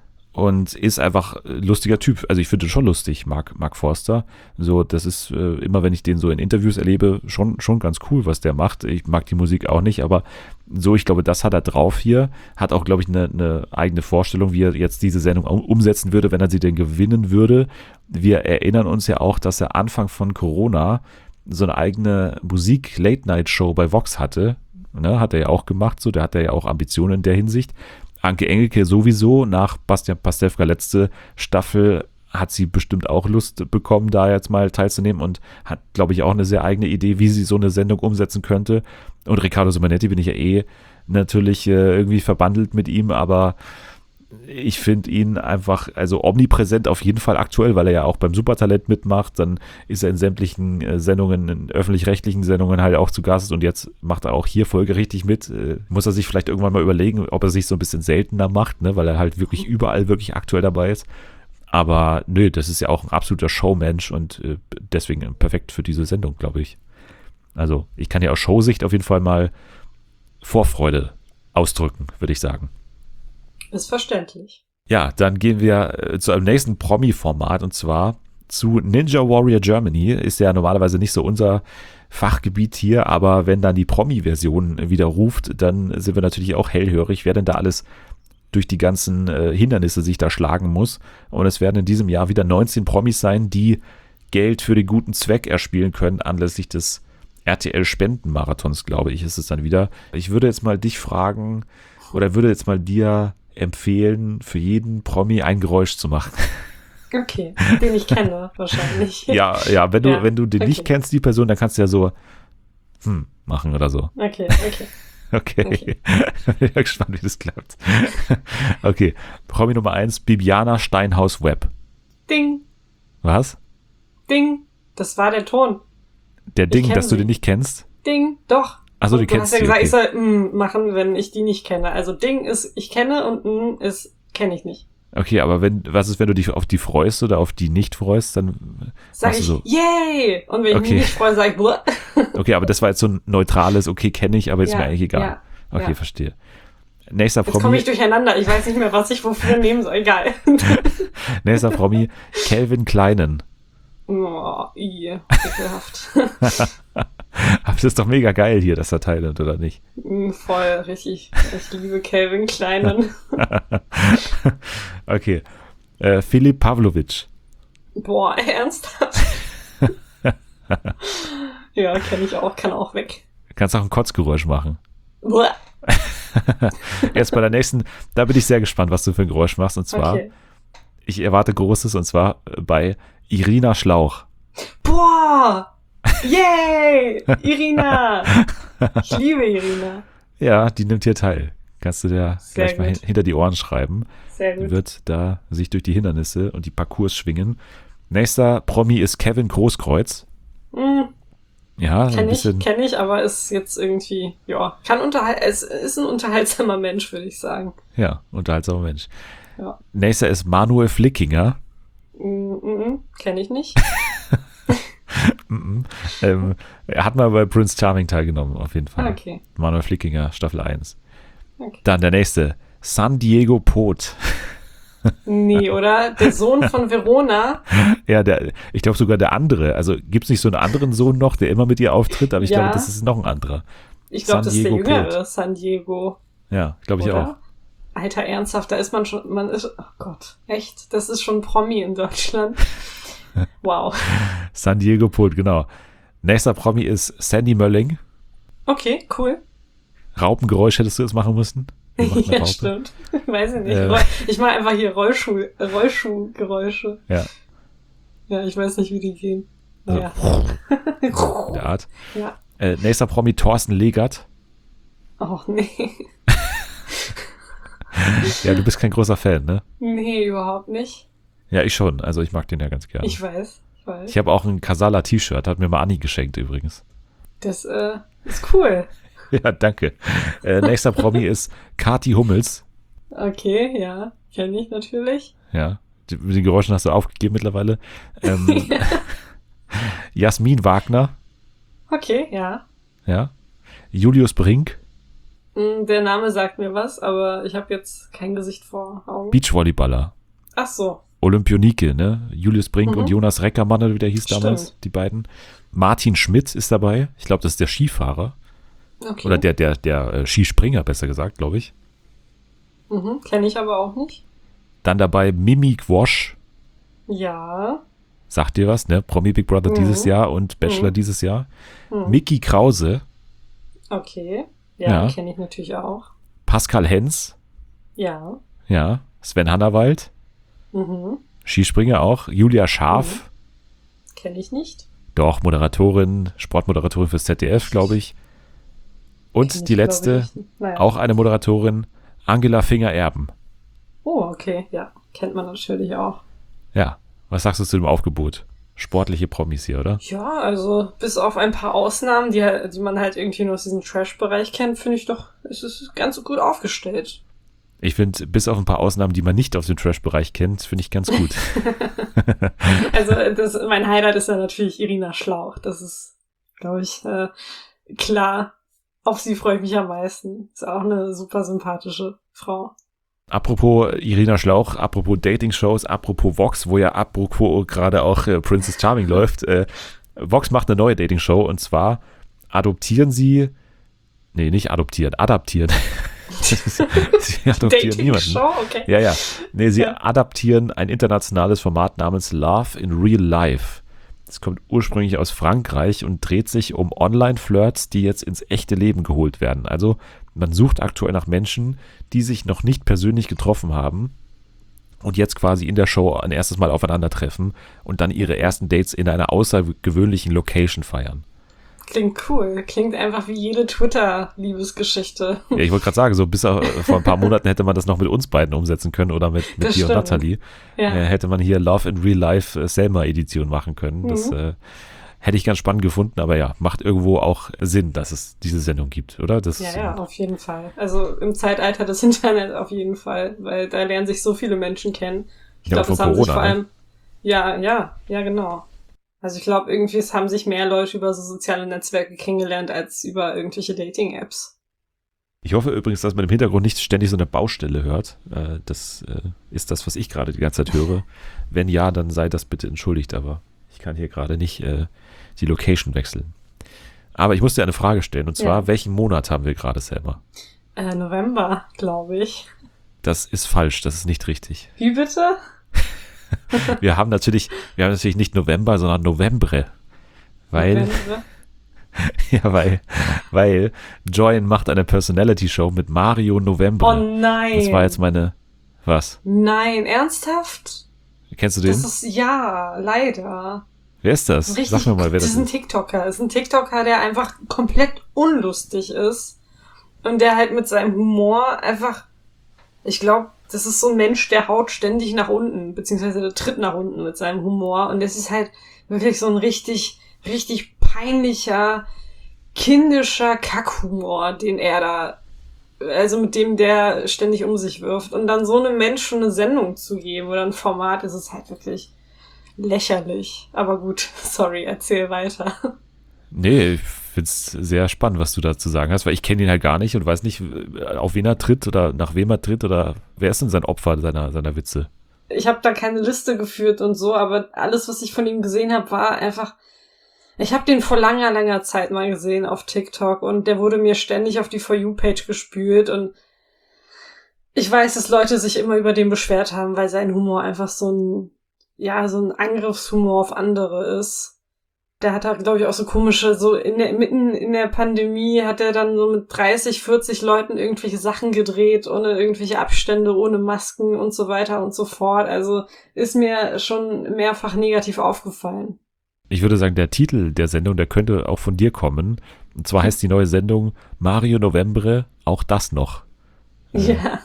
und ist einfach lustiger Typ. Also ich finde ihn schon lustig, Mark Forster. So, das ist immer, wenn ich den so in Interviews erlebe, schon ganz cool, was der macht. Ich mag die Musik auch nicht, aber so, ich glaube, das hat er drauf hier. Hat auch, glaube ich, eine eigene Vorstellung, wie er jetzt diese Sendung umsetzen würde, wenn er sie denn gewinnen würde. Wir erinnern uns ja auch, dass er Anfang von Corona so eine eigene Musik-Late-Night-Show bei Vox hatte. Ne, hat er ja auch gemacht, so, der hat ja auch Ambitionen in der Hinsicht. Anke Engelke sowieso, nach Bastian Pastewka letzte Staffel hat sie bestimmt auch Lust bekommen, da jetzt mal teilzunehmen und hat, glaube ich, auch eine sehr eigene Idee, wie sie so eine Sendung umsetzen könnte. Und Riccardo Simonetti bin ich ja natürlich irgendwie verbandelt mit ihm, aber ich finde ihn einfach, also omnipräsent auf jeden Fall aktuell, weil er ja auch beim Supertalent mitmacht, dann ist er in sämtlichen Sendungen, in öffentlich-rechtlichen Sendungen halt auch zu Gast und jetzt macht er auch hier folgerichtig mit. Muss er sich vielleicht irgendwann mal überlegen, ob er sich so ein bisschen seltener macht, ne, weil er halt wirklich überall wirklich aktuell dabei ist. Aber nö, das ist ja auch ein absoluter Showmensch und deswegen perfekt für diese Sendung, glaube ich. Also ich kann ja aus Showsicht auf jeden Fall mal Vorfreude ausdrücken, würde ich sagen. Ist verständlich. Ja, dann gehen wir zu einem nächsten Promi-Format und zwar zu Ninja Warrior Germany. Ist ja normalerweise nicht so unser Fachgebiet hier, aber wenn dann die Promi-Version wieder ruft, dann sind wir natürlich auch hellhörig, wer denn da alles durch die ganzen Hindernisse sich da schlagen muss. Und es werden in diesem Jahr wieder 19 Promis sein, die Geld für den guten Zweck erspielen können, anlässlich des RTL-Spendenmarathons, glaube ich, ist es dann wieder. Ich würde jetzt mal dich fragen oder würde jetzt mal dir empfehlen, für jeden Promi ein Geräusch zu machen. Okay, den ich kenne wahrscheinlich. Ja, wenn du den nicht kennst, die Person, dann kannst du ja so machen oder so. Okay. Ich bin gespannt, wie das klappt. Okay, Promi Nummer 1, Bibiana Steinhaus-Webb. Ding. Was? Ding. Das war der Ton. Der Ding, dass du den nicht kennst? Ding, doch. Achso, du kennst die. Du hast ja gesagt, okay. Ich soll machen, wenn ich die nicht kenne. Also Ding ist, ich kenne und ist, kenne ich nicht. Okay, aber was ist, wenn du dich auf die freust oder auf die nicht freust, dann sag ich, so, yay! Und wenn ich mich nicht freue, sag ich, Buh. Okay, aber das war jetzt so ein neutrales, okay, kenne ich, aber ist mir eigentlich egal. Okay, verstehe. Nächster Promi. Jetzt komme ich durcheinander, ich weiß nicht mehr, was ich wofür nehmen soll, egal. Nächster Promi, Calvin Kleinen. Oh, ekelhaft. Aber das ist doch mega geil hier, das Thailand, oder nicht? Voll, richtig. Ich liebe Calvin Kleinen. Okay. Filip Pavlovic. Boah, ernsthaft? Ja, kenne ich auch, kann auch weg. Kannst auch ein Kotzgeräusch machen. Buh. Jetzt bei der nächsten, da bin ich sehr gespannt, was du für ein Geräusch machst. Und zwar, Ich erwarte Großes, und zwar bei Irina Schlauch. Boah! Yay! Irina! Ich liebe Irina. Ja, die nimmt hier teil. Kannst du dir sehr gleich mal hinter die Ohren schreiben. Sehr gut. Die wird da sich durch die Hindernisse und die Parcours schwingen. Nächster Promi ist Kevin Großkreuz. Ja, kenn ich, aber ist jetzt irgendwie, es ist ein unterhaltsamer Mensch, würde ich sagen. Ja, unterhaltsamer Mensch. Ja. Nächster ist Manuel Flickinger. Kenne ich nicht. Er hat mal bei Prince Charming teilgenommen, auf jeden Fall. Okay. Manuel Flickinger, Staffel 1. Okay. Dann der nächste, San Diego Pot. Nee, oder? Der Sohn von Verona. Ja, ich glaube sogar der andere. Also gibt es nicht so einen anderen Sohn noch, der immer mit ihr auftritt, aber ich Ja. glaube, das ist noch ein anderer. Ich glaube, das ist der Diego jüngere Pot. San Diego. Ja, glaube ich Oder? auch. Alter, ernsthaft, da ist man ist, oh Gott, echt? Das ist schon Promi in Deutschland. Wow. San Diego Pot, genau. Nächster Promi ist Sandy Mölling. Okay, cool. Raupengeräusch hättest du jetzt machen müssen. Wie macht eine Ja, Raupe? stimmt. Weiß ich nicht. Ja. Ich mache einfach hier Rollschuhgeräusche. Ja. Ja, ich weiß nicht, wie die gehen. Also, Naja. in der Art. Ja. Nächster Promi Thorsten Legert. Oh, nee. Ja, du bist kein großer Fan, ne? Nee, überhaupt nicht. Ja, ich schon. Also ich mag den ja ganz gerne. Ich weiß. Ich habe auch ein Casala T-Shirt, hat mir mal Anni geschenkt übrigens. Das ist cool. Ja, danke. Nächster Promi ist Kati Hummels. Okay, ja. Kenne ich natürlich. Ja, die Geräusche hast du aufgegeben mittlerweile. Jasmin Wagner. Okay, ja. Ja. Julius Brink. Der Name sagt mir was, aber ich habe jetzt kein Gesicht vor Augen. Beachvolleyballer. Ach so. Olympionike, ne? Julius Brink und Jonas Reckermann, oder wie der hieß damals, Stimmt. die beiden. Martin Schmidt ist dabei. Ich glaube, das ist der Skifahrer. Okay. Oder der Skispringer, besser gesagt, glaube ich. Kenne ich aber auch nicht. Dann dabei Mimi Quosch. Ja. Sagt dir was, ne? Promi Big Brother dieses Jahr und Bachelor dieses Jahr. Micky Krause. Okay. Ja, Ja. kenne ich natürlich auch. Pascal Hens. Ja. Ja. Sven Hannawald. Skispringer auch. Julia Scharf. Kenne ich nicht. Doch, Moderatorin, Sportmoderatorin fürs ZDF, glaube ich. Und Kenn ich, die letzte, glaube ich. Naja. auch eine Moderatorin, Angela Finger-Erben. Oh, okay. Ja, kennt man natürlich auch. Ja, was sagst du zu dem Aufgebot? Sportliche Promis hier, oder? Ja, also bis auf ein paar Ausnahmen, die man halt irgendwie nur aus diesem Trash-Bereich kennt, finde ich doch, es ist ganz gut aufgestellt. Ich finde, bis auf ein paar Ausnahmen, die man nicht aus dem Trash-Bereich kennt, finde ich ganz gut. Also mein Highlight ist ja natürlich Irina Schlauch. Das ist, glaube ich, klar. Auf sie freue ich mich am meisten. Ist auch eine super sympathische Frau. Apropos Irina Schlauch, apropos Dating-Shows, apropos Vox, wo ja apropos gerade auch Princess Charming läuft. Vox macht eine neue Dating-Show und zwar adaptieren. Sie adoptieren niemanden. Dating-Show, okay. Ja. Nee, sie adaptieren ein internationales Format namens Love in Real Life. Das kommt ursprünglich aus Frankreich und dreht sich um Online-Flirts, die jetzt ins echte Leben geholt werden. Also man sucht aktuell nach Menschen, die sich noch nicht persönlich getroffen haben und jetzt quasi in der Show ein erstes Mal aufeinandertreffen und dann ihre ersten Dates in einer außergewöhnlichen Location feiern. Klingt cool. Klingt einfach wie jede Twitter-Liebesgeschichte. Ja, ich wollte gerade sagen, so bis vor ein paar Monaten hätte man das noch mit uns beiden umsetzen können oder mit dir Das und stimmt. Nathalie. Ja. Hätte man hier Love in Real Life Selma-Edition machen können. Das hätte ich ganz spannend gefunden, aber ja, macht irgendwo auch Sinn, dass es diese Sendung gibt, oder? Das, Ja, auf jeden Fall. Also im Zeitalter des Internets auf jeden Fall, weil da lernen sich so viele Menschen kennen. Ich Ja, glaube, von das haben sich Corona, vor ne? allem, ja, genau. Also ich glaube, irgendwie es haben sich mehr Leute über so soziale Netzwerke kennengelernt als über irgendwelche Dating-Apps. Ich hoffe übrigens, dass man im Hintergrund nicht ständig so eine Baustelle hört. Das ist das, was ich gerade die ganze Zeit höre. Wenn ja, dann sei das bitte entschuldigt, aber ich kann hier gerade nicht die Location wechseln. Aber ich muss dir eine Frage stellen, und zwar, welchen Monat haben wir gerade, Selma? November, glaube ich. Das ist falsch, das ist nicht richtig. Wie bitte? Wir haben natürlich nicht November, sondern Novembre. Weil, November? weil Joyen macht eine Personality-Show mit Mario Novembre. Oh nein. Das war jetzt was? Nein, ernsthaft? Kennst du den? Das ist, ja, leider. Wer ist das? Richtig, Sag mir mal, wer das ist. Das ist. ist ein TikToker, der einfach komplett unlustig ist. Und der halt mit seinem Humor einfach, ich glaube, das ist so ein Mensch, der haut ständig nach unten, beziehungsweise der tritt nach unten mit seinem Humor. Und das ist halt wirklich so ein richtig, richtig peinlicher, kindischer Kackhumor, den er da also mit dem der ständig um sich wirft. Und dann so einem Menschen eine Sendung zu geben oder ein Format, ist es halt wirklich lächerlich. Aber gut, sorry, erzähl weiter. Nee, ich find's sehr spannend, was du da zu sagen hast, weil ich kenne ihn halt gar nicht und weiß nicht, auf wen er tritt oder nach wem er tritt oder wer ist denn sein Opfer seiner Witze? Ich habe da keine Liste geführt und so, aber alles, was ich von ihm gesehen habe, war einfach... Ich habe den vor langer Zeit mal gesehen auf TikTok und der wurde mir ständig auf die For You-Page gespült und ich weiß, dass Leute sich immer über den beschwert haben, weil sein Humor einfach so ein Angriffshumor auf andere ist. Der hat halt, glaube ich, auch so komische, mitten in der Pandemie hat er dann so mit 30, 40 Leuten irgendwelche Sachen gedreht, ohne irgendwelche Abstände, ohne Masken und so weiter und so fort. Also ist mir schon mehrfach negativ aufgefallen. Ich würde sagen, der Titel der Sendung, der könnte auch von dir kommen. Und zwar heißt die neue Sendung Mario Novembre, auch das noch. Ja.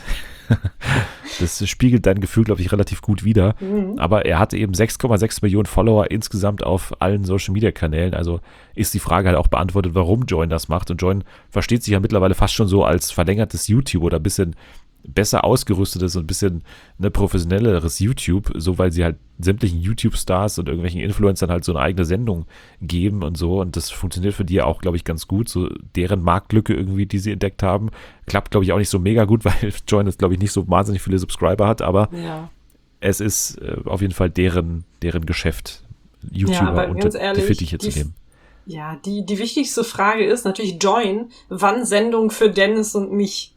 Das spiegelt dein Gefühl, glaube ich, relativ gut wider. Aber er hatte eben 6,6 Millionen Follower insgesamt auf allen Social-Media-Kanälen. Also ist die Frage halt auch beantwortet, warum Join das macht. Und Join versteht sich ja mittlerweile fast schon so als verlängertes YouTube oder ein bisschen besser ausgerüstetes und ein bisschen professionelleres YouTube, so weil sie halt sämtlichen YouTube-Stars und irgendwelchen Influencern halt so eine eigene Sendung geben und so. Und das funktioniert für die auch, glaube ich, ganz gut. So deren Marktlücke irgendwie, die sie entdeckt haben, klappt, glaube ich, auch nicht so mega gut, weil Join jetzt, glaube ich, nicht so wahnsinnig viele Subscriber hat, aber es ist auf jeden Fall deren Geschäft, YouTuber unter die Fittiche zu nehmen. Ja, die wichtigste Frage ist natürlich Join, wann Sendung für Dennis und mich?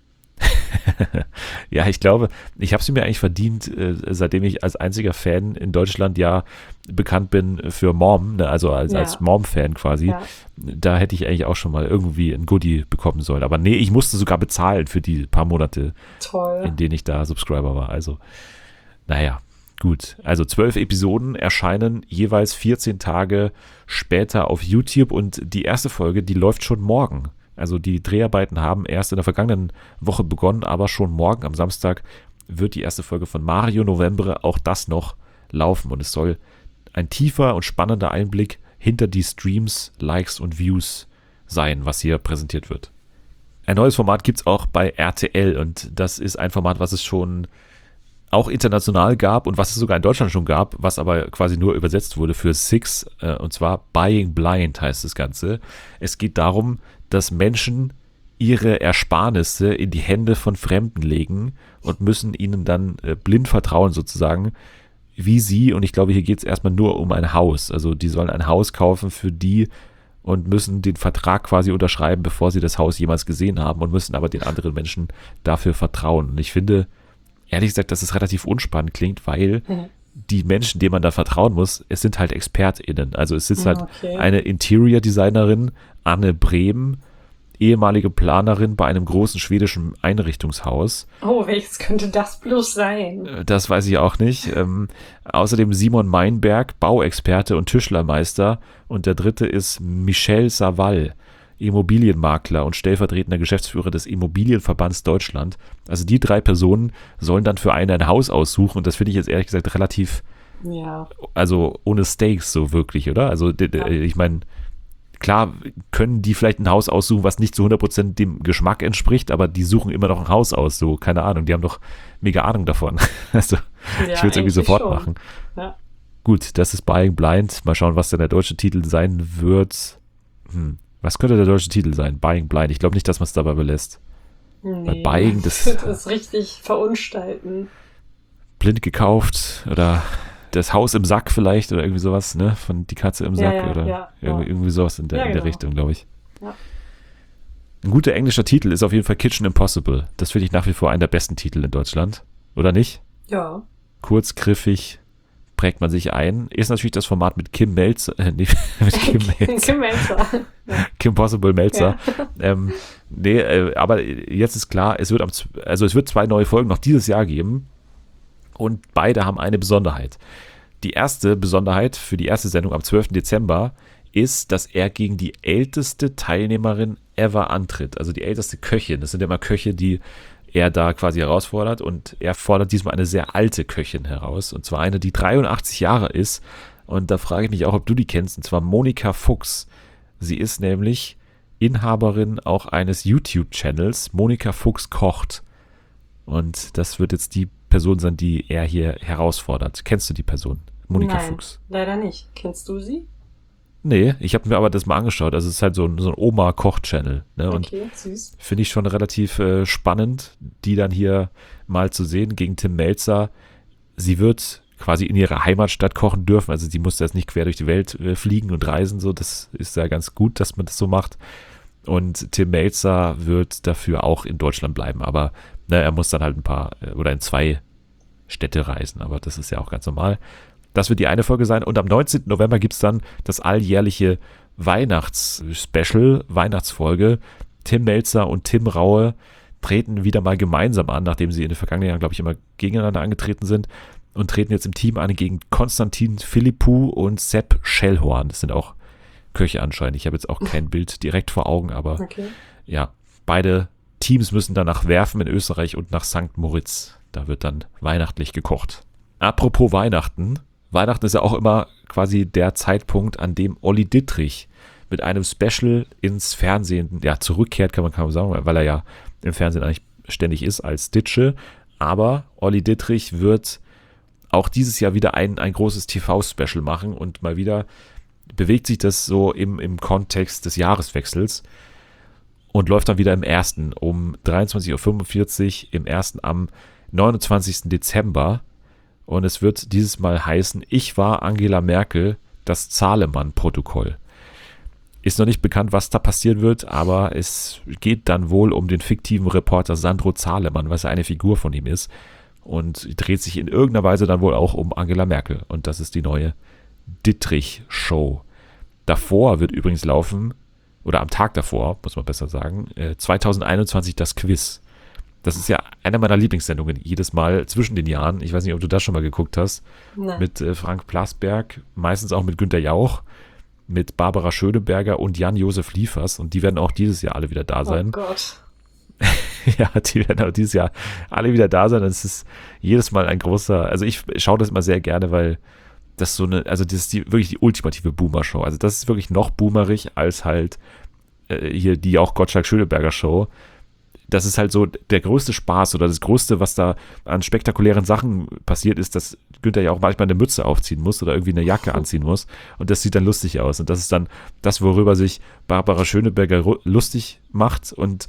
Ja, ich glaube, ich habe sie mir eigentlich verdient, seitdem ich als einziger Fan in Deutschland ja bekannt bin für Mom, ne? Also als Mom-Fan quasi. Ja. Da hätte ich eigentlich auch schon mal irgendwie ein Goodie bekommen sollen. Aber nee, ich musste sogar bezahlen für die paar Monate, in denen ich da Subscriber war. Also, naja, gut. Also 12 Episoden erscheinen jeweils 14 Tage später auf YouTube und die erste Folge, die läuft schon morgen. Also die Dreharbeiten haben erst in der vergangenen Woche begonnen, aber schon morgen am Samstag wird die erste Folge von Mario Novembre auch das noch laufen. Und es soll ein tiefer und spannender Einblick hinter die Streams, Likes und Views sein, was hier präsentiert wird. Ein neues Format gibt es auch bei RTL und das ist ein Format, was es schon auch international gab und was es sogar in Deutschland schon gab, was aber quasi nur übersetzt wurde für Six, und zwar Buying Blind heißt das Ganze. Es geht darum, dass Menschen ihre Ersparnisse in die Hände von Fremden legen und müssen ihnen dann blind vertrauen sozusagen, wie sie, und ich glaube, hier geht es erstmal nur um ein Haus, also die sollen ein Haus kaufen für die und müssen den Vertrag quasi unterschreiben, bevor sie das Haus jemals gesehen haben und müssen aber den anderen Menschen dafür vertrauen. Und ich finde, ehrlich gesagt, dass es relativ unspannend klingt, weil die Menschen, denen man da vertrauen muss, es sind halt ExpertInnen. Also es sitzt halt eine Interior-Designerin, Anne Brehm, ehemalige Planerin bei einem großen schwedischen Einrichtungshaus. Oh, welches könnte das bloß sein? Das weiß ich auch nicht. Außerdem Simon Meinberg, Bauexperte und Tischlermeister. Und der dritte ist Michel Saval, Immobilienmakler und stellvertretender Geschäftsführer des Immobilienverbands Deutschland. Also die 3 Personen sollen dann für einen ein Haus aussuchen und das finde ich jetzt ehrlich gesagt relativ, also ohne Stakes so wirklich, oder? Also ich meine, klar können die vielleicht ein Haus aussuchen, was nicht zu 100% dem Geschmack entspricht, aber die suchen immer noch ein Haus aus, so, keine Ahnung, die haben doch mega Ahnung davon. Also ich würde es irgendwie sofort machen. Ja. Gut, das ist Buying Blind. Mal schauen, was denn der deutsche Titel sein wird. Was könnte der deutsche Titel sein? Buying Blind. Ich glaube nicht, dass man es dabei belässt. Nee, Buying, das ist richtig verunstalten. Blind gekauft oder das Haus im Sack vielleicht oder irgendwie sowas, ne? Von die Katze im Sack oder irgendwie sowas in der Richtung, glaube ich. Ja. Ein guter englischer Titel ist auf jeden Fall Kitchen Impossible. Das finde ich nach wie vor einen der besten Titel in Deutschland. Oder nicht? Ja. Kurz, griffig, prägt man sich ein. Ist natürlich das Format mit Kim Melzer. Mit Kim Melzer. Kim Melzer. Kim Possible Melzer. Ja. Aber jetzt ist klar, es wird 2 neue Folgen noch dieses Jahr geben. Und beide haben eine Besonderheit. Die erste Besonderheit für die erste Sendung am 12. Dezember ist, dass er gegen die älteste Teilnehmerin ever antritt. Also die älteste Köchin. Das sind ja immer Köche, die er da quasi herausfordert. Und er fordert diesmal eine sehr alte Köchin heraus. Und zwar eine, die 83 Jahre ist. Und da frage ich mich auch, ob du die kennst. Und zwar Monika Fuchs. Sie ist nämlich Inhaberin auch eines YouTube-Channels, Monika Fuchs kocht. Und das wird jetzt die Person sein, die er hier herausfordert. Kennst du die Person? Monika Nein, Fuchs. leider nicht. Kennst du sie? Nee, ich habe mir aber das mal angeschaut. Also es ist halt so ein Oma-Koch-Channel. Ne? Und Okay, süß. finde ich schon relativ spannend, die dann hier mal zu sehen gegen Tim Melzer. Sie wird quasi in ihrer Heimatstadt kochen dürfen. Also sie muss jetzt nicht quer durch die Welt fliegen und reisen. So, das ist ja ganz gut, dass man das so macht. Und Tim Melzer wird dafür auch in Deutschland bleiben. Aber er muss dann halt in 2 Städte reisen. Aber das ist ja auch ganz normal. Das wird die eine Folge sein. Und am 19. November gibt es dann das alljährliche Weihnachtsspecial, Weihnachtsfolge. Tim Melzer und Tim Raue treten wieder mal gemeinsam an, nachdem sie in den vergangenen Jahren, glaube ich, immer gegeneinander angetreten sind. Und treten jetzt im Team an gegen Konstantin Philippou und Sepp Schellhorn. Das sind auch Köche anscheinend. Ich habe jetzt auch kein Bild direkt vor Augen, aber ja, beide Teams müssen dann nach Werfen in Österreich und nach St. Moritz. Da wird dann weihnachtlich gekocht. Apropos Weihnachten. Weihnachten ist ja auch immer quasi der Zeitpunkt, an dem Olli Dittrich mit einem Special ins Fernsehen zurückkehrt, kann man sagen, weil er ja im Fernsehen eigentlich ständig ist als Ditsche. Aber Olli Dittrich wird auch dieses Jahr wieder ein großes TV-Special machen und mal wieder bewegt sich das so im Kontext des Jahreswechsels und läuft dann wieder im ersten um 23.45 Uhr, im ersten am 29. Dezember. Und es wird dieses Mal heißen, ich war Angela Merkel, das Zahlemann-Protokoll. Ist noch nicht bekannt, was da passieren wird, aber es geht dann wohl um den fiktiven Reporter Sandro Zahlemann, was ja eine Figur von ihm ist. Und dreht sich in irgendeiner Weise dann wohl auch um Angela Merkel. Und das ist die neue Dittrich-Show. Davor wird übrigens laufen, oder am Tag davor, muss man besser sagen, 2021 das Quiz. Das ist ja eine meiner Lieblingssendungen, jedes Mal zwischen den Jahren. Ich weiß nicht, ob du das schon mal geguckt hast. Nein. Mit Frank Plasberg, meistens auch mit Günther Jauch, mit Barbara Schöneberger und Jan-Josef Liefers. Und die werden auch dieses Jahr alle wieder da sein. Oh Gott. Ja, die werden auch dieses Jahr alle wieder da sein. Das ist jedes Mal ein großer, also ich schaue das immer sehr gerne, weil das das ist wirklich die ultimative Boomer-Show. Also das ist wirklich noch boomerig als halt hier die auch Gottschalk-Schöneberger-Show. Das ist halt so der größte Spaß oder das Größte, was da an spektakulären Sachen passiert ist, dass Günther ja auch manchmal eine Mütze aufziehen muss oder irgendwie eine Jacke anziehen muss und das sieht dann lustig aus und das ist dann das, worüber sich Barbara Schöneberger lustig macht und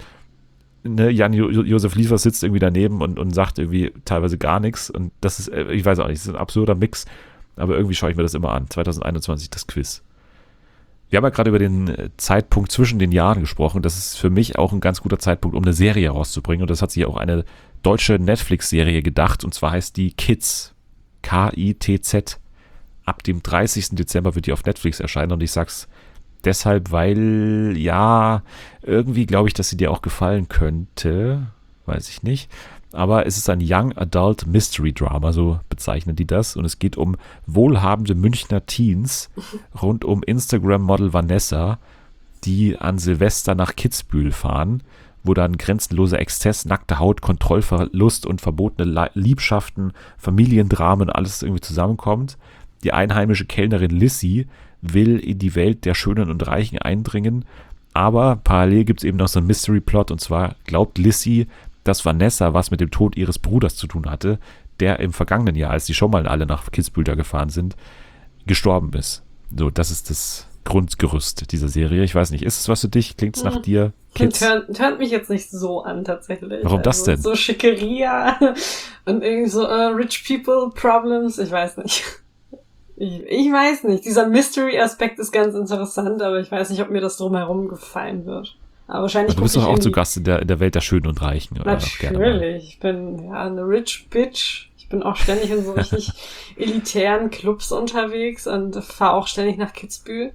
Jan-Josef Liefers sitzt irgendwie daneben und sagt irgendwie teilweise gar nichts und das ist, ich weiß auch nicht, das ist ein absurder Mix, aber irgendwie schaue ich mir das immer an. 2021 das Quiz. Wir haben ja gerade über den Zeitpunkt zwischen den Jahren gesprochen. Das ist für mich auch ein ganz guter Zeitpunkt, um eine Serie rauszubringen. Und das hat sich auch eine deutsche Netflix-Serie gedacht. Und zwar heißt die Kids. K-I-T-Z. Ab dem 30. Dezember wird die auf Netflix erscheinen. Und ich sag's deshalb, weil, ja, irgendwie glaube ich, dass sie dir auch gefallen könnte. Weiß ich nicht. Aber es ist ein Young Adult Mystery Drama, so bezeichnen die das. Und es geht um wohlhabende Münchner Teens rund um Instagram-Model Vanessa, die an Silvester nach Kitzbühel fahren, wo dann grenzenloser Exzess, nackte Haut, Kontrollverlust und verbotene Liebschaften, Familiendramen, alles irgendwie zusammenkommt. Die einheimische Kellnerin Lissy will in die Welt der Schönen und Reichen eindringen. Aber parallel gibt es eben noch so einen Mystery-Plot. Und zwar glaubt Lissy, dass Vanessa was mit dem Tod ihres Bruders zu tun hatte, der im vergangenen Jahr, als die schon mal alle nach Kitzbühel da gefahren sind, gestorben ist. So, das ist das Grundgerüst dieser Serie. Ich weiß nicht, ist es was für dich? Klingt es nach dir? Kids? Hört mich jetzt nicht so an, tatsächlich. Warum das denn? So Schickeria und irgendwie so Rich People Problems, ich weiß nicht. Ich weiß nicht. Dieser Mystery-Aspekt ist ganz interessant, aber ich weiß nicht, ob mir das drumherum gefallen wird. Aber wahrscheinlich. Du bist doch auch zu Gast in der Welt der Schönen und Reichen. Oder natürlich. Ich bin ja eine Rich Bitch. Ich bin auch ständig in so richtig elitären Clubs unterwegs und fahre auch ständig nach Kitzbühel.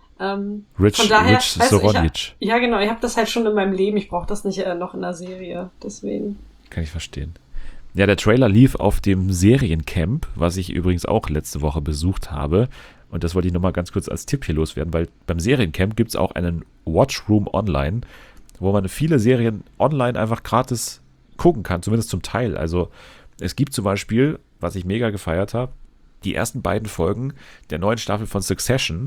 Rich Soronic. Ja, genau. Ich habe das halt schon in meinem Leben. Ich brauche das nicht noch in der Serie. Deswegen. Kann ich verstehen. Ja, der Trailer lief auf dem Seriencamp, was ich übrigens auch letzte Woche besucht habe. Und das wollte ich nochmal ganz kurz als Tipp hier loswerden, weil beim Seriencamp gibt es auch einen Watchroom online, wo man viele Serien online einfach gratis gucken kann, zumindest zum Teil. Also es gibt zum Beispiel, was ich mega gefeiert habe, die ersten beiden Folgen der neuen Staffel von Succession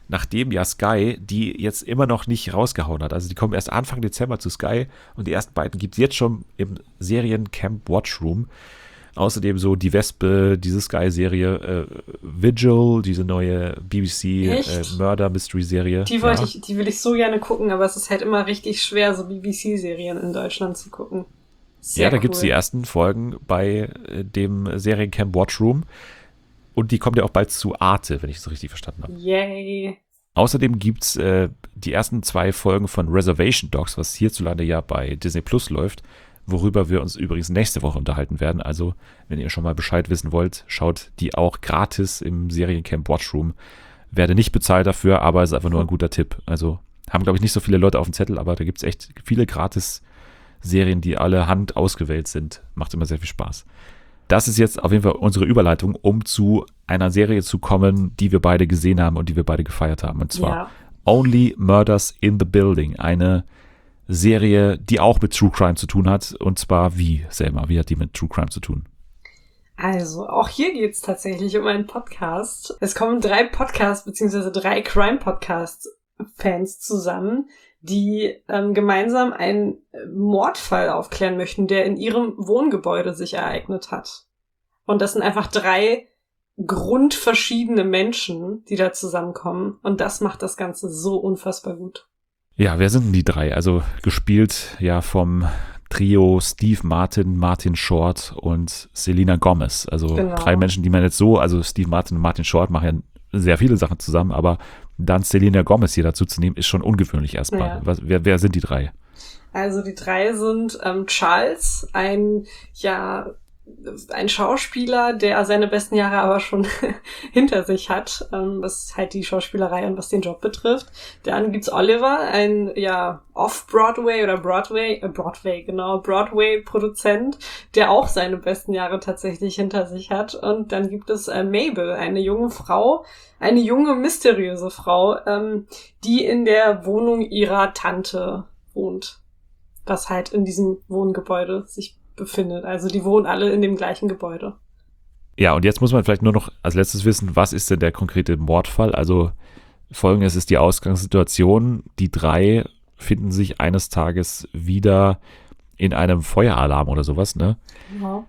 nachdem ja Sky die jetzt immer noch nicht rausgehauen hat. Also die kommen erst Anfang Dezember zu Sky und die ersten beiden gibt es jetzt schon im Seriencamp Watchroom. Außerdem so Die Wespe, diese Sky-Serie, Vigil, diese neue BBC Murder-Mystery-Serie. Die will ich so gerne gucken, aber es ist halt immer richtig schwer, so BBC-Serien in Deutschland zu gucken. Sehr da cool. gibt es die ersten Folgen bei dem Seriencamp Watchroom. Und die kommt ja auch bald zu Arte, wenn ich es richtig verstanden habe. Yay. Außerdem gibt es die ersten 2 Folgen von Reservation Dogs, was hierzulande ja bei Disney Plus läuft, worüber wir uns übrigens nächste Woche unterhalten werden. Also, wenn ihr schon mal Bescheid wissen wollt, schaut die auch gratis im Seriencamp Watchroom. Werde nicht bezahlt dafür, aber es ist einfach nur ein guter Tipp. Also, haben, glaube ich, nicht so viele Leute auf dem Zettel, aber da gibt es echt viele Gratis-Serien, die alle Hand ausgewählt sind. Macht immer sehr viel Spaß. Das ist jetzt auf jeden Fall unsere Überleitung, um zu einer Serie zu kommen, die wir beide gesehen haben und die wir beide gefeiert haben. Und zwar Only Murders in the Building. Eine Serie, die auch mit True Crime zu tun hat. Und zwar wie, Selma? Wie hat die mit True Crime zu tun? Also, auch hier geht's tatsächlich um einen Podcast. Es kommen 3 Podcasts bzw. 3 Crime-Podcast-Fans zusammen, die gemeinsam einen Mordfall aufklären möchten, der in ihrem Wohngebäude sich ereignet hat. Und das sind einfach 3 grundverschiedene Menschen, die da zusammenkommen. Und das macht das Ganze so unfassbar gut. Ja, wer sind denn die 3? Also gespielt ja vom Trio Steve Martin, Martin Short und Selena Gomez. Also 3 Menschen, die man jetzt so, also Steve Martin und Martin Short machen ja sehr viele Sachen zusammen, aber dann Selena Gomez hier dazu zu nehmen, ist schon ungewöhnlich erstmal. Ja. Wer sind die 3? Also die 3 sind Charles, ein Schauspieler, der seine besten Jahre aber schon hinter sich hat, was halt die Schauspielerei und was den Job betrifft. Dann gibt's Oliver, ein Off-Broadway oder Broadway-Produzent, der auch seine besten Jahre tatsächlich hinter sich hat. Und dann gibt es Mabel, eine junge Frau, eine junge, mysteriöse Frau, die in der Wohnung ihrer Tante wohnt, was halt in diesem Wohngebäude sich befindet. Also die wohnen alle in dem gleichen Gebäude. Ja, und jetzt muss man vielleicht nur noch als letztes wissen, was ist denn der konkrete Mordfall? Also folgendes ist die Ausgangssituation. Die 3 finden sich eines Tages wieder in einem Feueralarm oder sowas, ne? Ja.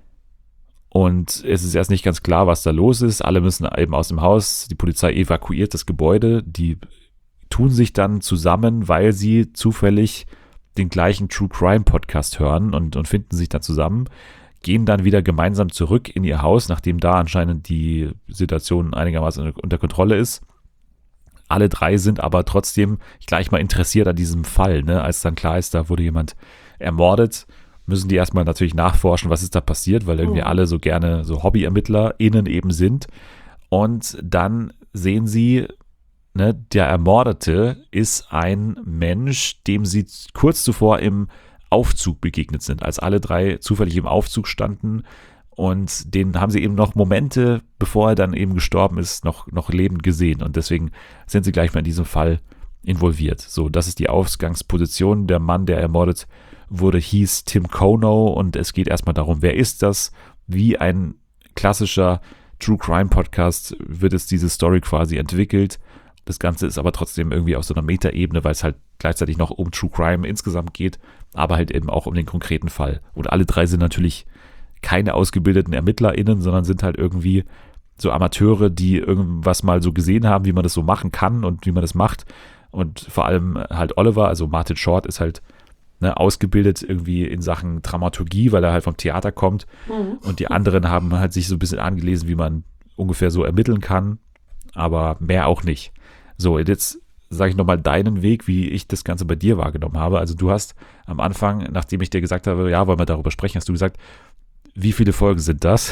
Und es ist erst nicht ganz klar, was da los ist. Alle müssen eben aus dem Haus. Die Polizei evakuiert das Gebäude. Die tun sich dann zusammen, weil sie zufällig den gleichen True Crime Podcast hören und finden sich dann zusammen, gehen dann wieder gemeinsam zurück in ihr Haus, nachdem da anscheinend die Situation einigermaßen unter Kontrolle ist. Alle 3 sind aber trotzdem gleich mal interessiert an diesem Fall, ne? Als dann klar ist, da wurde jemand ermordet, müssen die erstmal natürlich nachforschen, was ist da passiert, weil irgendwie alle so gerne so HobbyermittlerInnen eben sind. Und dann sehen sie, ne, der Ermordete ist ein Mensch, dem sie kurz zuvor im Aufzug begegnet sind, als alle 3 zufällig im Aufzug standen, und den haben sie eben noch Momente, bevor er dann eben gestorben ist, noch lebend gesehen, und deswegen sind sie gleich mal in diesem Fall involviert. So, das ist die Ausgangsposition. Der Mann, der ermordet wurde, hieß Tim Kono, und es geht erstmal darum, wer ist das? Wie ein klassischer True Crime Podcast wird es diese Story quasi entwickelt. Das Ganze ist aber trotzdem irgendwie auf so einer Metaebene, weil es halt gleichzeitig noch um True Crime insgesamt geht, aber halt eben auch um den konkreten Fall. Und alle 3 sind natürlich keine ausgebildeten ErmittlerInnen, sondern sind halt irgendwie so Amateure, die irgendwas mal so gesehen haben, wie man das so machen kann und wie man das macht. Und vor allem halt Oliver, also Martin Short, ist halt ausgebildet irgendwie in Sachen Dramaturgie, weil er halt vom Theater kommt. Und die anderen haben halt sich so ein bisschen angelesen, wie man ungefähr so ermitteln kann, aber mehr auch nicht. So, jetzt sage ich nochmal deinen Weg, wie ich das Ganze bei dir wahrgenommen habe. Also du hast am Anfang, nachdem ich dir gesagt habe, ja, wollen wir darüber sprechen, hast du gesagt, wie viele Folgen sind das?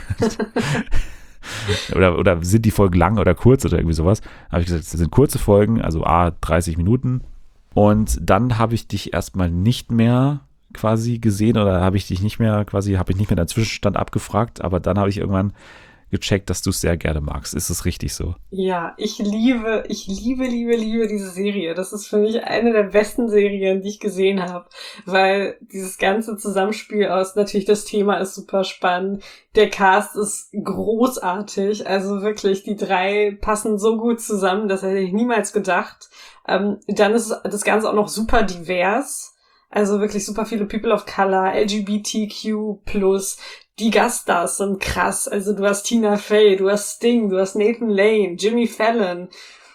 oder sind die Folgen lang oder kurz oder irgendwie sowas? Habe ich gesagt, das sind kurze Folgen, also 30 Minuten. Und dann habe ich dich erstmal nicht mehr quasi gesehen oder habe ich nicht mehr deinen Zwischenstand abgefragt, aber dann habe ich irgendwann gecheckt, dass du es sehr gerne magst. Ist es richtig so? Ja, ich liebe diese Serie. Das ist für mich eine der besten Serien, die ich gesehen habe, weil dieses ganze Zusammenspiel aus, natürlich das Thema ist super spannend, der Cast ist großartig, also wirklich, die drei passen so gut zusammen, das hätte ich niemals gedacht. Dann ist das Ganze auch noch super divers, also wirklich super viele People of Color, LGBTQ+, die Gaststars sind krass. Also du hast Tina Fey, du hast Sting, du hast Nathan Lane, Jimmy Fallon.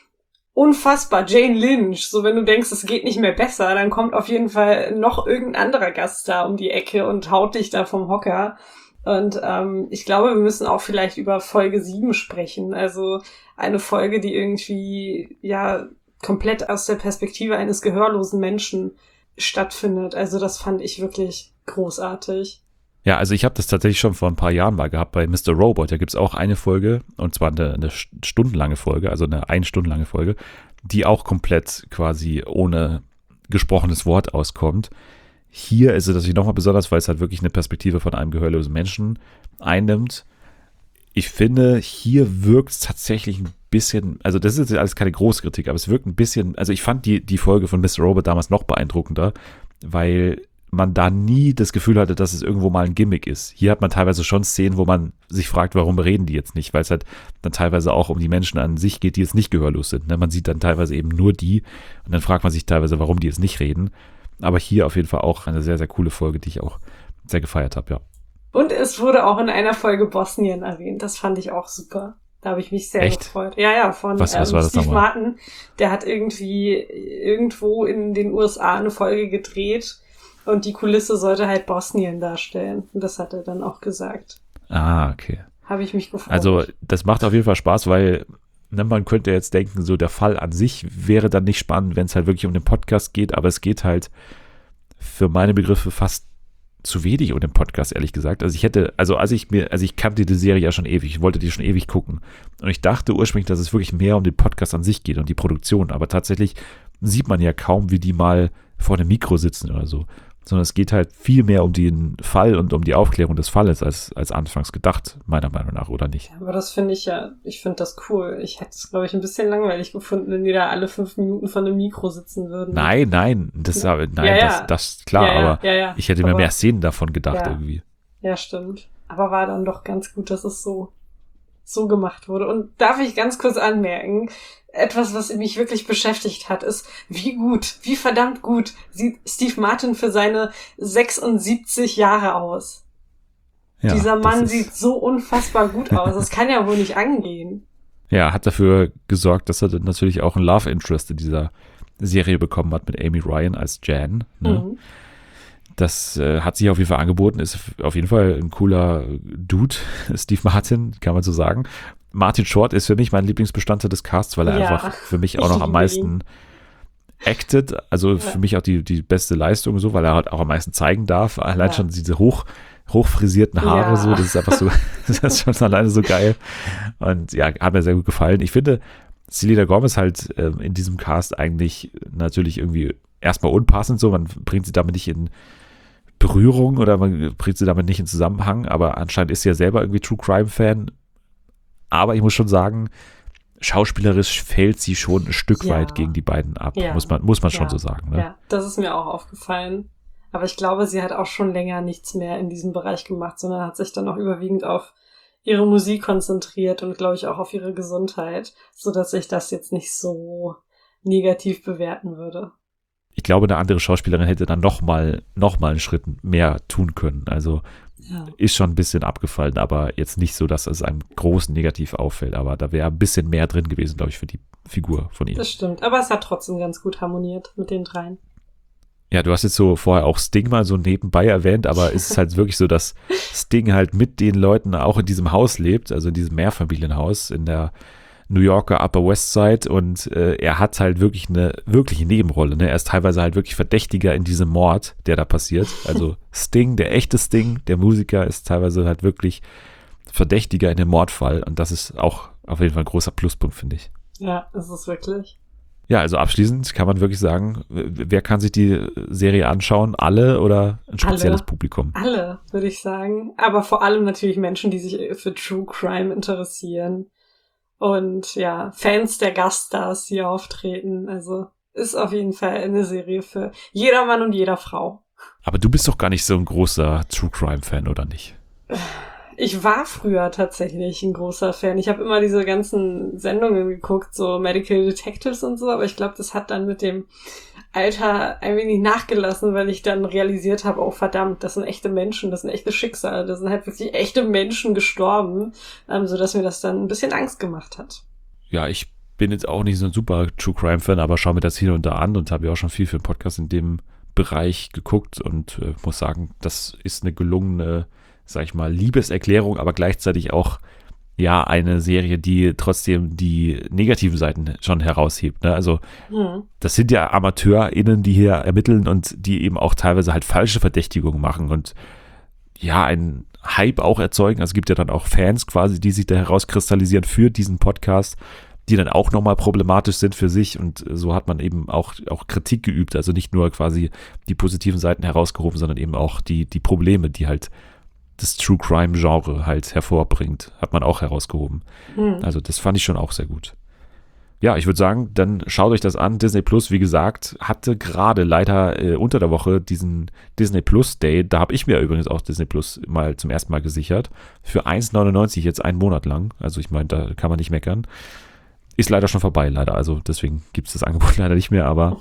Unfassbar, Jane Lynch. So, wenn du denkst, es geht nicht mehr besser, dann kommt auf jeden Fall noch irgendein anderer Gaststar um die Ecke und haut dich da vom Hocker. Und ich glaube, wir müssen auch vielleicht über Folge 7 sprechen. Also eine Folge, die irgendwie ja komplett aus der Perspektive eines gehörlosen Menschen stattfindet. Also das fand ich wirklich großartig. Ja, also ich habe das tatsächlich schon vor ein paar Jahren mal gehabt bei Mr. Robot. Da gibt's auch eine Folge, und zwar eine stundenlange Folge, also eine 1 Stunde lange Folge, die auch komplett quasi ohne gesprochenes Wort auskommt. Hier ist es natürlich nochmal besonders, weil es halt wirklich eine Perspektive von einem gehörlosen Menschen einnimmt. Ich finde, hier wirkt es tatsächlich ein bisschen, also das ist jetzt alles keine große Kritik, aber es wirkt ein bisschen, also ich fand die Folge von Mr. Robot damals noch beeindruckender, weil man da nie das Gefühl hatte, dass es irgendwo mal ein Gimmick ist. Hier hat man teilweise schon Szenen, wo man sich fragt, warum reden die jetzt nicht, weil es halt dann teilweise auch um die Menschen an sich geht, die jetzt nicht gehörlos sind. Ne? Man sieht dann teilweise eben nur die und dann fragt man sich teilweise, warum die jetzt nicht reden. Aber hier auf jeden Fall auch eine sehr, sehr coole Folge, die ich auch sehr gefeiert habe, ja. Und es wurde auch in einer Folge Bosnien erwähnt. Das fand ich auch super. Da habe ich mich sehr gefreut. Ja, von was war das Steve nochmal? Martin. Der hat irgendwie irgendwo in den USA eine Folge gedreht und die Kulisse sollte halt Bosnien darstellen. Und das hat er dann auch gesagt. Ah, okay. Habe ich mich gefreut. Also das macht auf jeden Fall Spaß, weil man könnte jetzt denken, so der Fall an sich wäre dann nicht spannend, wenn es halt wirklich um den Podcast geht, aber es geht halt für meine Begriffe fast zu wenig um den Podcast, ehrlich gesagt. Also ich kannte die Serie ja schon ewig, ich wollte die schon ewig gucken und ich dachte ursprünglich, dass es wirklich mehr um den Podcast an sich geht und die Produktion, aber tatsächlich sieht man ja kaum, wie die mal vor einem Mikro sitzen oder so, sondern es geht halt viel mehr um den Fall und um die Aufklärung des Falles als anfangs gedacht, meiner Meinung nach, oder nicht? Aber das finde ich ich finde das cool. Ich hätte es, glaube ich, ein bisschen langweilig gefunden, wenn die da alle 5 Minuten vor einem Mikro sitzen würden. Nein, das klar, aber ich hätte mir mehr Szenen davon gedacht irgendwie. Ja, stimmt. Aber war dann doch ganz gut, dass es so gemacht wurde. Und darf ich ganz kurz anmerken, etwas, was mich wirklich beschäftigt hat, ist, wie verdammt gut sieht Steve Martin für seine 76 Jahre aus. Ja, dieser Mann sieht so unfassbar gut aus. Das kann ja wohl nicht angehen. Ja, hat dafür gesorgt, dass er dann natürlich auch ein Love Interest in dieser Serie bekommen hat mit Amy Ryan als Jan. Ne? Mhm. Das hat sich auf jeden Fall angeboten, ist auf jeden Fall ein cooler Dude, Steve Martin, kann man so sagen. Martin Short ist für mich mein Lieblingsbestandteil des Casts, weil er einfach für mich auch noch am meisten acted, also für mich auch die beste Leistung so, weil er halt auch am meisten zeigen darf. Allein schon diese hochfrisierten Haare so, das ist einfach so, das ist schon alleine so geil. Und ja, hat mir sehr gut gefallen. Ich finde, Selena Gomez halt in diesem Cast eigentlich natürlich irgendwie erstmal unpassend so, man bringt sie damit nicht in Berührung oder man bringt sie damit nicht in Zusammenhang, aber anscheinend ist sie ja selber irgendwie True Crime Fan. Aber ich muss schon sagen, schauspielerisch fällt sie schon ein Stück weit gegen die beiden ab, muss man schon so sagen. Ne? Ja, das ist mir auch aufgefallen. Aber ich glaube, sie hat auch schon länger nichts mehr in diesem Bereich gemacht, sondern hat sich dann auch überwiegend auf ihre Musik konzentriert und, glaube ich, auch auf ihre Gesundheit, sodass ich das jetzt nicht so negativ bewerten würde. Ich glaube, eine andere Schauspielerin hätte dann noch mal einen Schritt mehr tun können. Also ist schon ein bisschen abgefallen, aber jetzt nicht so, dass es einem großen negativ auffällt. Aber da wäre ein bisschen mehr drin gewesen, glaube ich, für die Figur von ihr. Das stimmt, aber es hat trotzdem ganz gut harmoniert mit den dreien. Ja, du hast jetzt so vorher auch Sting mal so nebenbei erwähnt, aber ist es halt wirklich so, dass Sting halt mit den Leuten auch in diesem Haus lebt, also in diesem Mehrfamilienhaus in der New Yorker Upper West Side und er hat halt wirklich eine wirkliche Nebenrolle. Ne? Er ist teilweise halt wirklich Verdächtiger in diesem Mord, der da passiert. Also Sting, der echte Sting, der Musiker, ist teilweise halt wirklich Verdächtiger in dem Mordfall und das ist auch auf jeden Fall ein großer Pluspunkt, finde ich. Ja, ist es wirklich. Ja, also abschließend kann man wirklich sagen, wer kann sich die Serie anschauen? Alle oder ein spezielles Publikum? Alle, würde ich sagen. Aber vor allem natürlich Menschen, die sich für True Crime interessieren. Und ja, Fans der Gaststars, die auftreten. Also ist auf jeden Fall eine Serie für jeder Mann und jeder Frau. Aber du bist doch gar nicht so ein großer True Crime-Fan, oder nicht? Ich war früher tatsächlich ein großer Fan. Ich habe immer diese ganzen Sendungen geguckt, so Medical Detectives und so, aber ich glaube, das hat dann mit dem Alter ein wenig nachgelassen, weil ich dann realisiert habe, oh verdammt, das sind echte Menschen, das sind echte Schicksale, das sind halt wirklich echte Menschen gestorben, sodass mir das dann ein bisschen Angst gemacht hat. Ja, ich bin jetzt auch nicht so ein super True Crime-Fan, aber schaue mir das hier und da an und habe ja auch schon viel für den Podcast in dem Bereich geguckt und muss sagen, das ist eine gelungene, sag ich mal, Liebeserklärung, aber gleichzeitig auch ja eine Serie, die trotzdem die negativen Seiten schon heraushebt. Ne? Also das sind ja AmateurInnen, die hier ermitteln und die eben auch teilweise halt falsche Verdächtigungen machen und ja, einen Hype auch erzeugen. Also es gibt ja dann auch Fans quasi, die sich da herauskristallisieren für diesen Podcast, die dann auch nochmal problematisch sind für sich und so hat man eben auch Kritik geübt. Also nicht nur quasi die positiven Seiten herausgehoben, sondern eben auch die Probleme, die halt das True Crime Genre halt hervorbringt, hat man auch herausgehoben. Also das fand ich schon auch sehr gut. Ja, ich würde sagen, dann schaut euch das an. Disney Plus, wie gesagt, hatte gerade leider unter der Woche diesen Disney Plus Day. Da habe ich mir übrigens auch Disney Plus mal zum ersten Mal gesichert. Für 1,99 jetzt einen Monat lang. Also ich meine, da kann man nicht meckern. Ist leider schon vorbei, leider. Also deswegen gibt es das Angebot leider nicht mehr, aber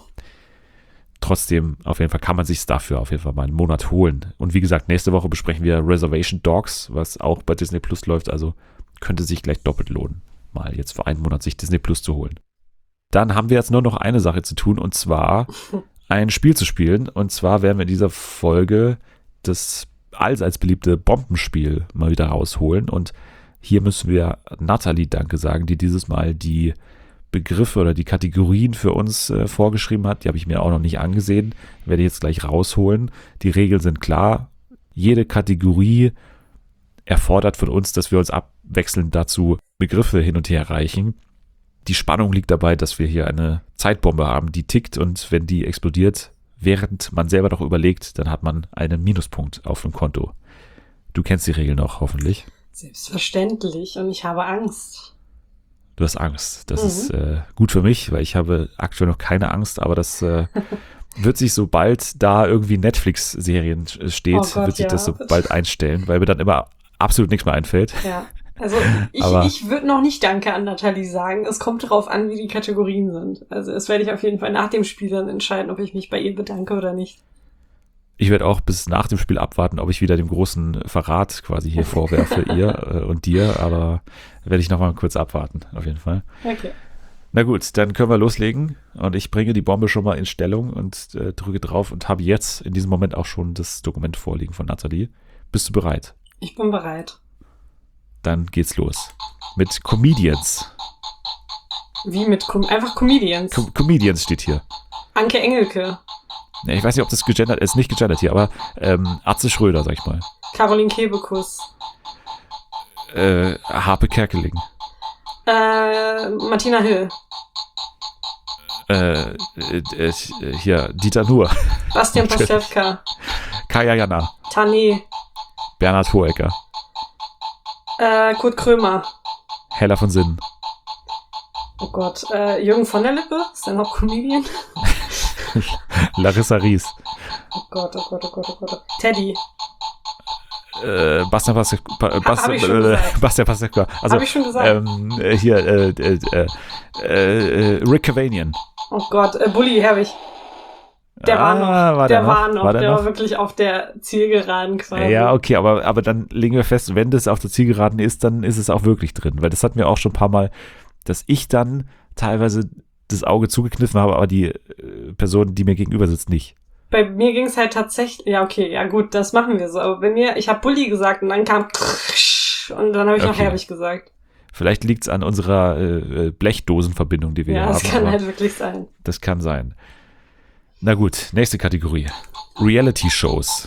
trotzdem, auf jeden Fall kann man sich dafür auf jeden Fall mal einen Monat holen. Und wie gesagt, nächste Woche besprechen wir Reservation Dogs, was auch bei Disney Plus läuft. Also könnte sich gleich doppelt lohnen, mal jetzt für einen Monat sich Disney Plus zu holen. Dann haben wir jetzt nur noch eine Sache zu tun und zwar ein Spiel zu spielen. Und zwar werden wir in dieser Folge das allseits beliebte Bombenspiel mal wieder rausholen. Und hier müssen wir Nathalie Danke sagen, die dieses Mal die Begriffe oder die Kategorien für uns vorgeschrieben hat. Die habe ich mir auch noch nicht angesehen. Werde ich jetzt gleich rausholen. Die Regeln sind klar. Jede Kategorie erfordert von uns, dass wir uns abwechselnd dazu Begriffe hin und her reichen. Die Spannung liegt dabei, dass wir hier eine Zeitbombe haben, die tickt und wenn die explodiert, während man selber noch überlegt, dann hat man einen Minuspunkt auf dem Konto. Du kennst die Regeln noch, hoffentlich. Selbstverständlich und ich habe Angst. Du hast Angst. Das ist gut für mich, weil ich habe aktuell noch keine Angst, aber das wird sich, sobald da irgendwie Netflix-Serien steht, wird sich das so bald einstellen, weil mir dann immer absolut nichts mehr einfällt. Ja, also ich würde noch nicht Danke an Nathalie sagen. Es kommt darauf an, wie die Kategorien sind. Also das werde ich auf jeden Fall nach dem Spiel dann entscheiden, ob ich mich bei ihr bedanke oder nicht. Ich werde auch bis nach dem Spiel abwarten, ob ich wieder dem großen Verrat quasi hier vorwerfe, ihr und dir, aber werde ich nochmal kurz abwarten, auf jeden Fall. Okay. Na gut, dann können wir loslegen und ich bringe die Bombe schon mal in Stellung und drücke drauf und habe jetzt in diesem Moment auch schon das Dokument vorliegen von Nathalie. Bist du bereit? Ich bin bereit. Dann geht's los. Mit Comedians. Wie mit einfach Comedians? Comedians steht hier. Anke Engelke. Ja, ich weiß nicht, ob das gegendert ist, nicht gegendert hier, aber Atze Schröder, sag ich mal. Caroline Kebekus. Harpe Kerkeling. Martina Hill. Hier, Dieter Nuhr. Bastian Pastewka. Kaya Jana. Tané. Bernhard Hohecker. Kurt Krömer. Hella von Sinnen. Oh Gott. Jürgen von der Lippe? Ist der noch Comedian? Larissa Ries. Oh Gott, oh Gott, oh Gott, oh Gott. Teddy. Bastian Pastewka. Also, hab ich schon gesagt. Hier, Rick Cavanian. Oh Gott, Bully Herbig. Der war noch. Der war wirklich auf der Zielgeraden quasi. Ja, okay, aber dann legen wir fest, wenn das auf der Zielgeraden ist, dann ist es auch wirklich drin. Weil das hatten wir auch schon ein paar Mal, dass ich dann teilweise das Auge zugekniffen habe, aber die Person, die mir gegenüber sitzt, nicht. Bei mir ging es halt tatsächlich, ja okay, ja gut, das machen wir so. Aber bei mir, ich habe Bulli gesagt und dann kam und dann habe ich noch Herbig gesagt. Vielleicht liegt es an unserer Blechdosenverbindung, die wir hier haben. Ja, das kann halt wirklich sein. Das kann sein. Na gut, nächste Kategorie. Reality-Shows.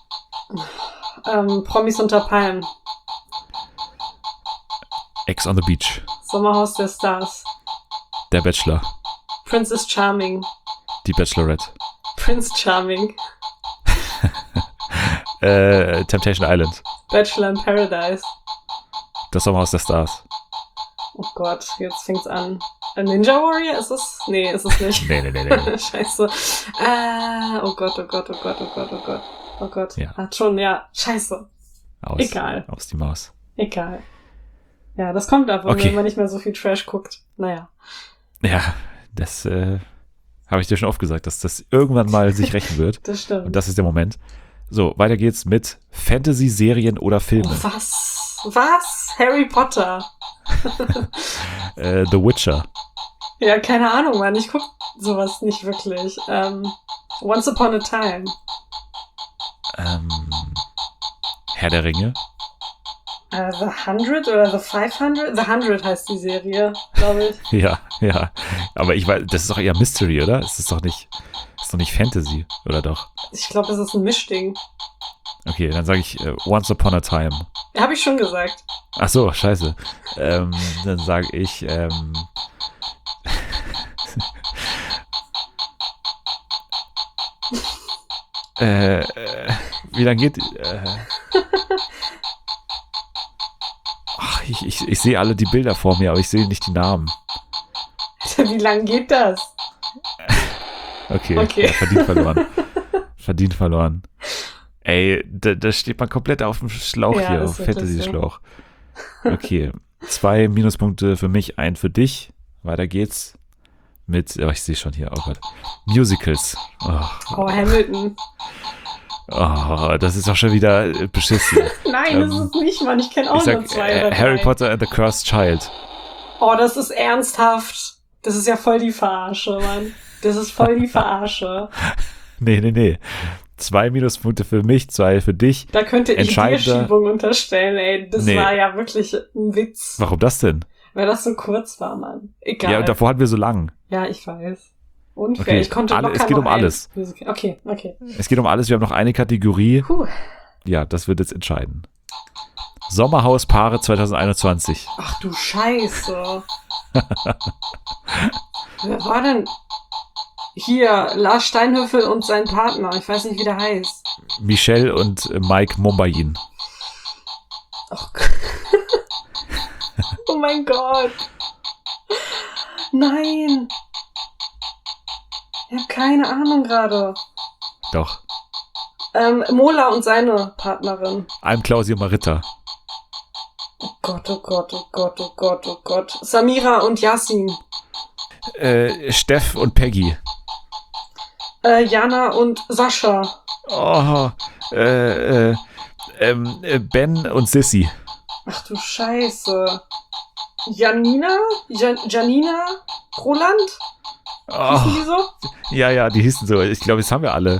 Promis unter Palmen. Ex on the Beach. Sommerhaus der Stars. Der Bachelor. Princess Charming. Die Bachelorette. Prince Charming. Temptation Island. Bachelor in Paradise. Das Sommerhaus der Stars. Oh Gott, jetzt fängt's an. A Ninja Warrior? Ist es? Nee, ist es nicht. Nee. Scheiße. Oh Gott. Oh Gott. Ja. Hat schon, ja. Scheiße. Egal. Aus die Maus. Egal. Ja, das kommt davon, Okay. wenn man nicht mehr so viel Trash guckt. Naja. Ja, das habe ich dir schon oft gesagt, dass das irgendwann mal sich rächen wird. Das stimmt. Und das ist der Moment. So, weiter geht's mit Fantasy-Serien oder Filme. Oh, was? Harry Potter. The Witcher. Ja, keine Ahnung, Mann. Ich guck sowas nicht wirklich. Once Upon a Time. Herr der Ringe. The 100 oder The 500? The 100 heißt die Serie, glaube ich. Ja. Aber ich weiß, das ist doch eher Mystery, oder? Ist doch nicht Fantasy, oder doch? Ich glaube, das ist ein Mischding. Okay, dann sage ich Once Upon a Time. Habe ich schon gesagt. Ach so, scheiße. Dann sage ich wie lange geht Ach, ich sehe alle die Bilder vor mir, aber ich sehe nicht die Namen. Wie lang geht das? Okay. Okay. Ja, verdient verloren. Ey, da steht man komplett auf dem Schlauch Ja, hier, ist auf wirklich Fantasy-Schlauch. Okay, 2 Minuspunkte für mich, 1 für dich. Weiter geht's mit, ich sehe schon hier, oh Gott, Musicals. Oh, Hamilton. Das ist doch schon wieder beschissen. Nein, das ist nicht, Mann. Ich kenne auch Ich nur sag 2 oder 3. Harry Potter and the Cursed Child. Oh, das ist ernsthaft. Das ist ja voll die Verarsche, Mann. Das ist voll die Verarsche. Nee. 2 Minuspunkte für mich, 2 für dich. Da könnte ich dir Entscheidender- Schiebung unterstellen, ey. Das Nee. war ja wirklich ein Witz. Warum das denn? Weil das so kurz war, Mann. Egal. Ja, und davor hatten wir so lang. Ja, ich weiß. Unfair. Okay, Ich konnte locker es geht noch um alles. Okay. Es geht um alles, wir haben noch eine Kategorie. Puh. Ja, das wird jetzt entscheiden. Sommerhauspaare 2021. Ach du Scheiße. Wer war denn? Hier, Lars Steinhöfel und sein Partner. Ich weiß nicht, wie der heißt. Michelle und Mike Mombayin. Oh, oh mein Gott. Nein. Ich habe keine Ahnung gerade. Doch. Mola und seine Partnerin. I'm Claudio Maritta. Oh Gott. Samira und Yasin. Steff und Peggy. Jana und Sascha. Ben und Sissy. Ach du Scheiße. Janina Roland? Hießen die so? Ja, die hießen so. Ich glaube, das haben wir alle.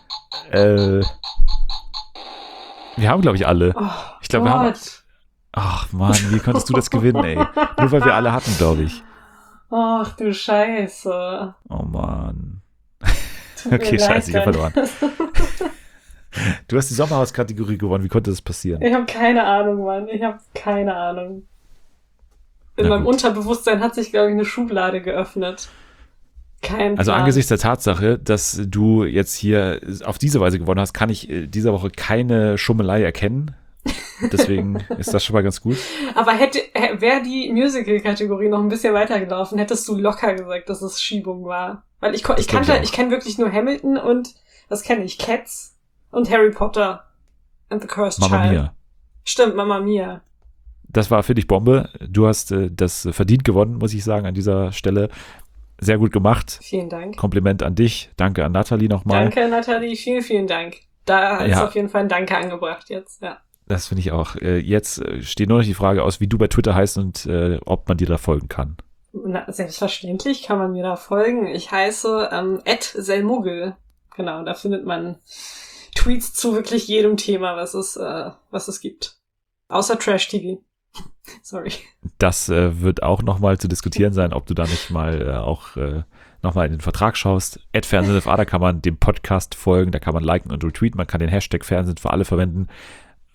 Wir haben, glaube ich, alle. Oh, Ich glaube, wir haben. Gott. Ach Mann, wie konntest du das gewinnen, ey? Nur weil wir alle hatten, glaube ich. Ach du Scheiße. Oh Mann. Tut mir Okay, leid, scheiße, ich habe Mann. verloren. Du hast die Sommerhaus-Kategorie gewonnen. Wie konnte das passieren? Ich habe keine Ahnung, Mann. Ich habe keine Ahnung. In Na meinem gut. Unterbewusstsein hat sich, glaube ich, eine Schublade geöffnet. Kein Also Plan. angesichts der Tatsache, dass du jetzt hier auf diese Weise gewonnen hast, kann ich dieser Woche keine Schummelei erkennen. Deswegen ist das schon mal ganz gut. Aber wäre die Musical-Kategorie noch ein bisschen weitergelaufen, hättest du locker gesagt, dass es Schiebung war. Weil ich glaub ich auch. kenne wirklich nur Hamilton und, was kenne ich, Cats und Harry Potter and the Cursed Mamma Child. Mia. Stimmt, Mamma Mia. Das war für dich Bombe. Du hast das verdient gewonnen, muss ich sagen, an dieser Stelle. Sehr gut gemacht. Vielen Dank. Kompliment an dich. Danke an Nathalie nochmal. Danke, Nathalie. Vielen, vielen Dank. Da ist Ja. auf jeden Fall ein Danke angebracht jetzt, ja. Das finde ich auch. Jetzt steht nur noch die Frage aus, wie du bei Twitter heißt und ob man dir da folgen kann. Na, selbstverständlich kann man mir da folgen. Ich heiße @selmugel. Genau, da findet man Tweets zu wirklich jedem Thema, was es gibt. Außer Trash-TV. Sorry. Das wird auch nochmal zu diskutieren sein, ob du da nicht mal auch nochmal in den Vertrag schaust. @Fernsehen für alle, da kann man dem Podcast folgen, da kann man liken und retweeten, man kann den Hashtag Fernsehen für alle verwenden.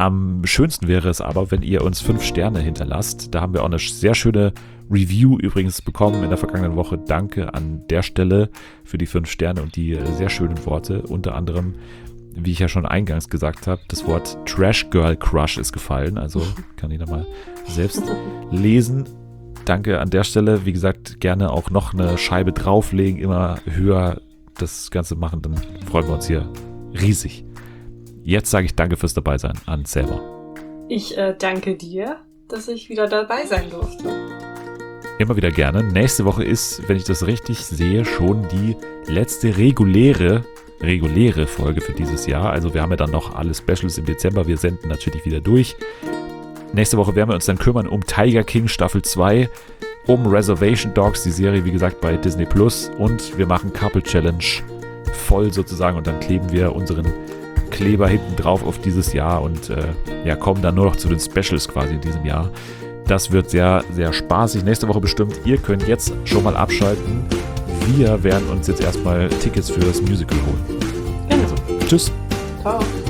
Am schönsten wäre es aber, wenn ihr uns 5 Sterne hinterlasst. Da haben wir auch eine sehr schöne Review übrigens bekommen in der vergangenen Woche. Danke an der Stelle für die 5 Sterne und die sehr schönen Worte. Unter anderem, wie ich ja schon eingangs gesagt habe, das Wort Trash Girl Crush ist gefallen. Also kann ich nochmal selbst lesen. Danke an der Stelle. Wie gesagt, gerne auch noch eine Scheibe drauflegen, immer höher das Ganze machen. Dann freuen wir uns hier riesig. Jetzt sage ich danke fürs Dabeisein an Selma. Ich danke dir, dass ich wieder dabei sein durfte. Immer wieder gerne. Nächste Woche ist, wenn ich das richtig sehe, schon die letzte reguläre Folge für dieses Jahr. Also wir haben ja dann noch alle Specials im Dezember. Wir senden natürlich wieder durch. Nächste Woche werden wir uns dann kümmern um Tiger King Staffel 2, um Reservation Dogs, die Serie, wie gesagt, bei Disney Plus. Und wir machen Couple Challenge voll sozusagen und dann kleben wir unseren Kleber hinten drauf auf dieses Jahr und kommen dann nur noch zu den Specials quasi in diesem Jahr. Das wird sehr, sehr spaßig. Nächste Woche bestimmt. Ihr könnt jetzt schon mal abschalten. Wir werden uns jetzt erstmal Tickets für das Musical holen. Also, tschüss. Ciao.